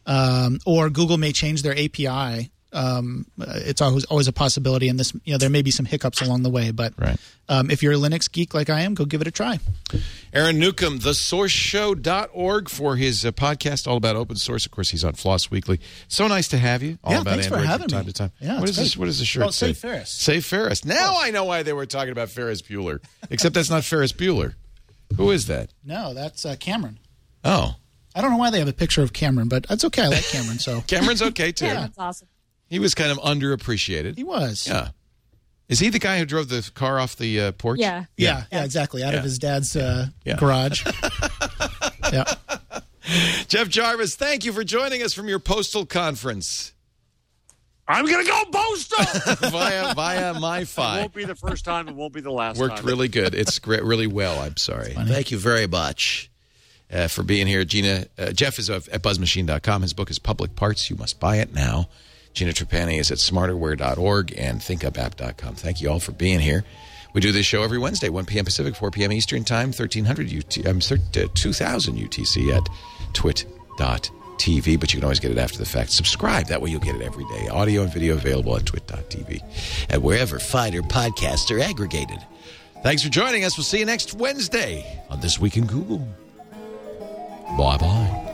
or Google may change their API. It's always a possibility, and this, there may be some hiccups along the way. But if you're a Linux geek like I am, go give it a try. Aaron Newcomb, thesourceshow.org for his podcast all about open source. Of course, he's on Floss Weekly. So nice to have you. All about thanks Android for having from time me. to time. Yeah, what is the shirt say? Save Ferris. Save Ferris. Now I know why they were talking about Ferris Bueller. Except that's not Ferris Bueller. Who is that? No, that's Cameron. Oh. I don't know why they have a picture of Cameron, but that's okay. I like Cameron. So Cameron's okay, too. Yeah, that's awesome. He was kind of underappreciated. He was. Yeah. Is he the guy who drove the car off the porch? Yeah. Yeah, exactly. Out of his dad's garage. Yeah. Jeff Jarvis, thank you for joining us from your postal conference. I'm going to go postal! via MiFi. It won't be the first time. It won't be the last Worked time. really good. It's really well. I'm sorry. Thank you very much for being here. Jeff is at buzzmachine.com. His book is Public Parts. You must buy it now. Gina Trapani is at smarterware.org and thinkupapp.com. Thank you all for being here. We do this show every Wednesday, 1 p.m. Pacific, 4 p.m. Eastern Time, 2000 UTC at twit.tv. But you can always get it after the fact. Subscribe. That way you'll get it every day. Audio and video available at twit.tv and wherever finer podcasts are aggregated. Thanks for joining us. We'll see you next Wednesday on This Week in Google. Bye-bye.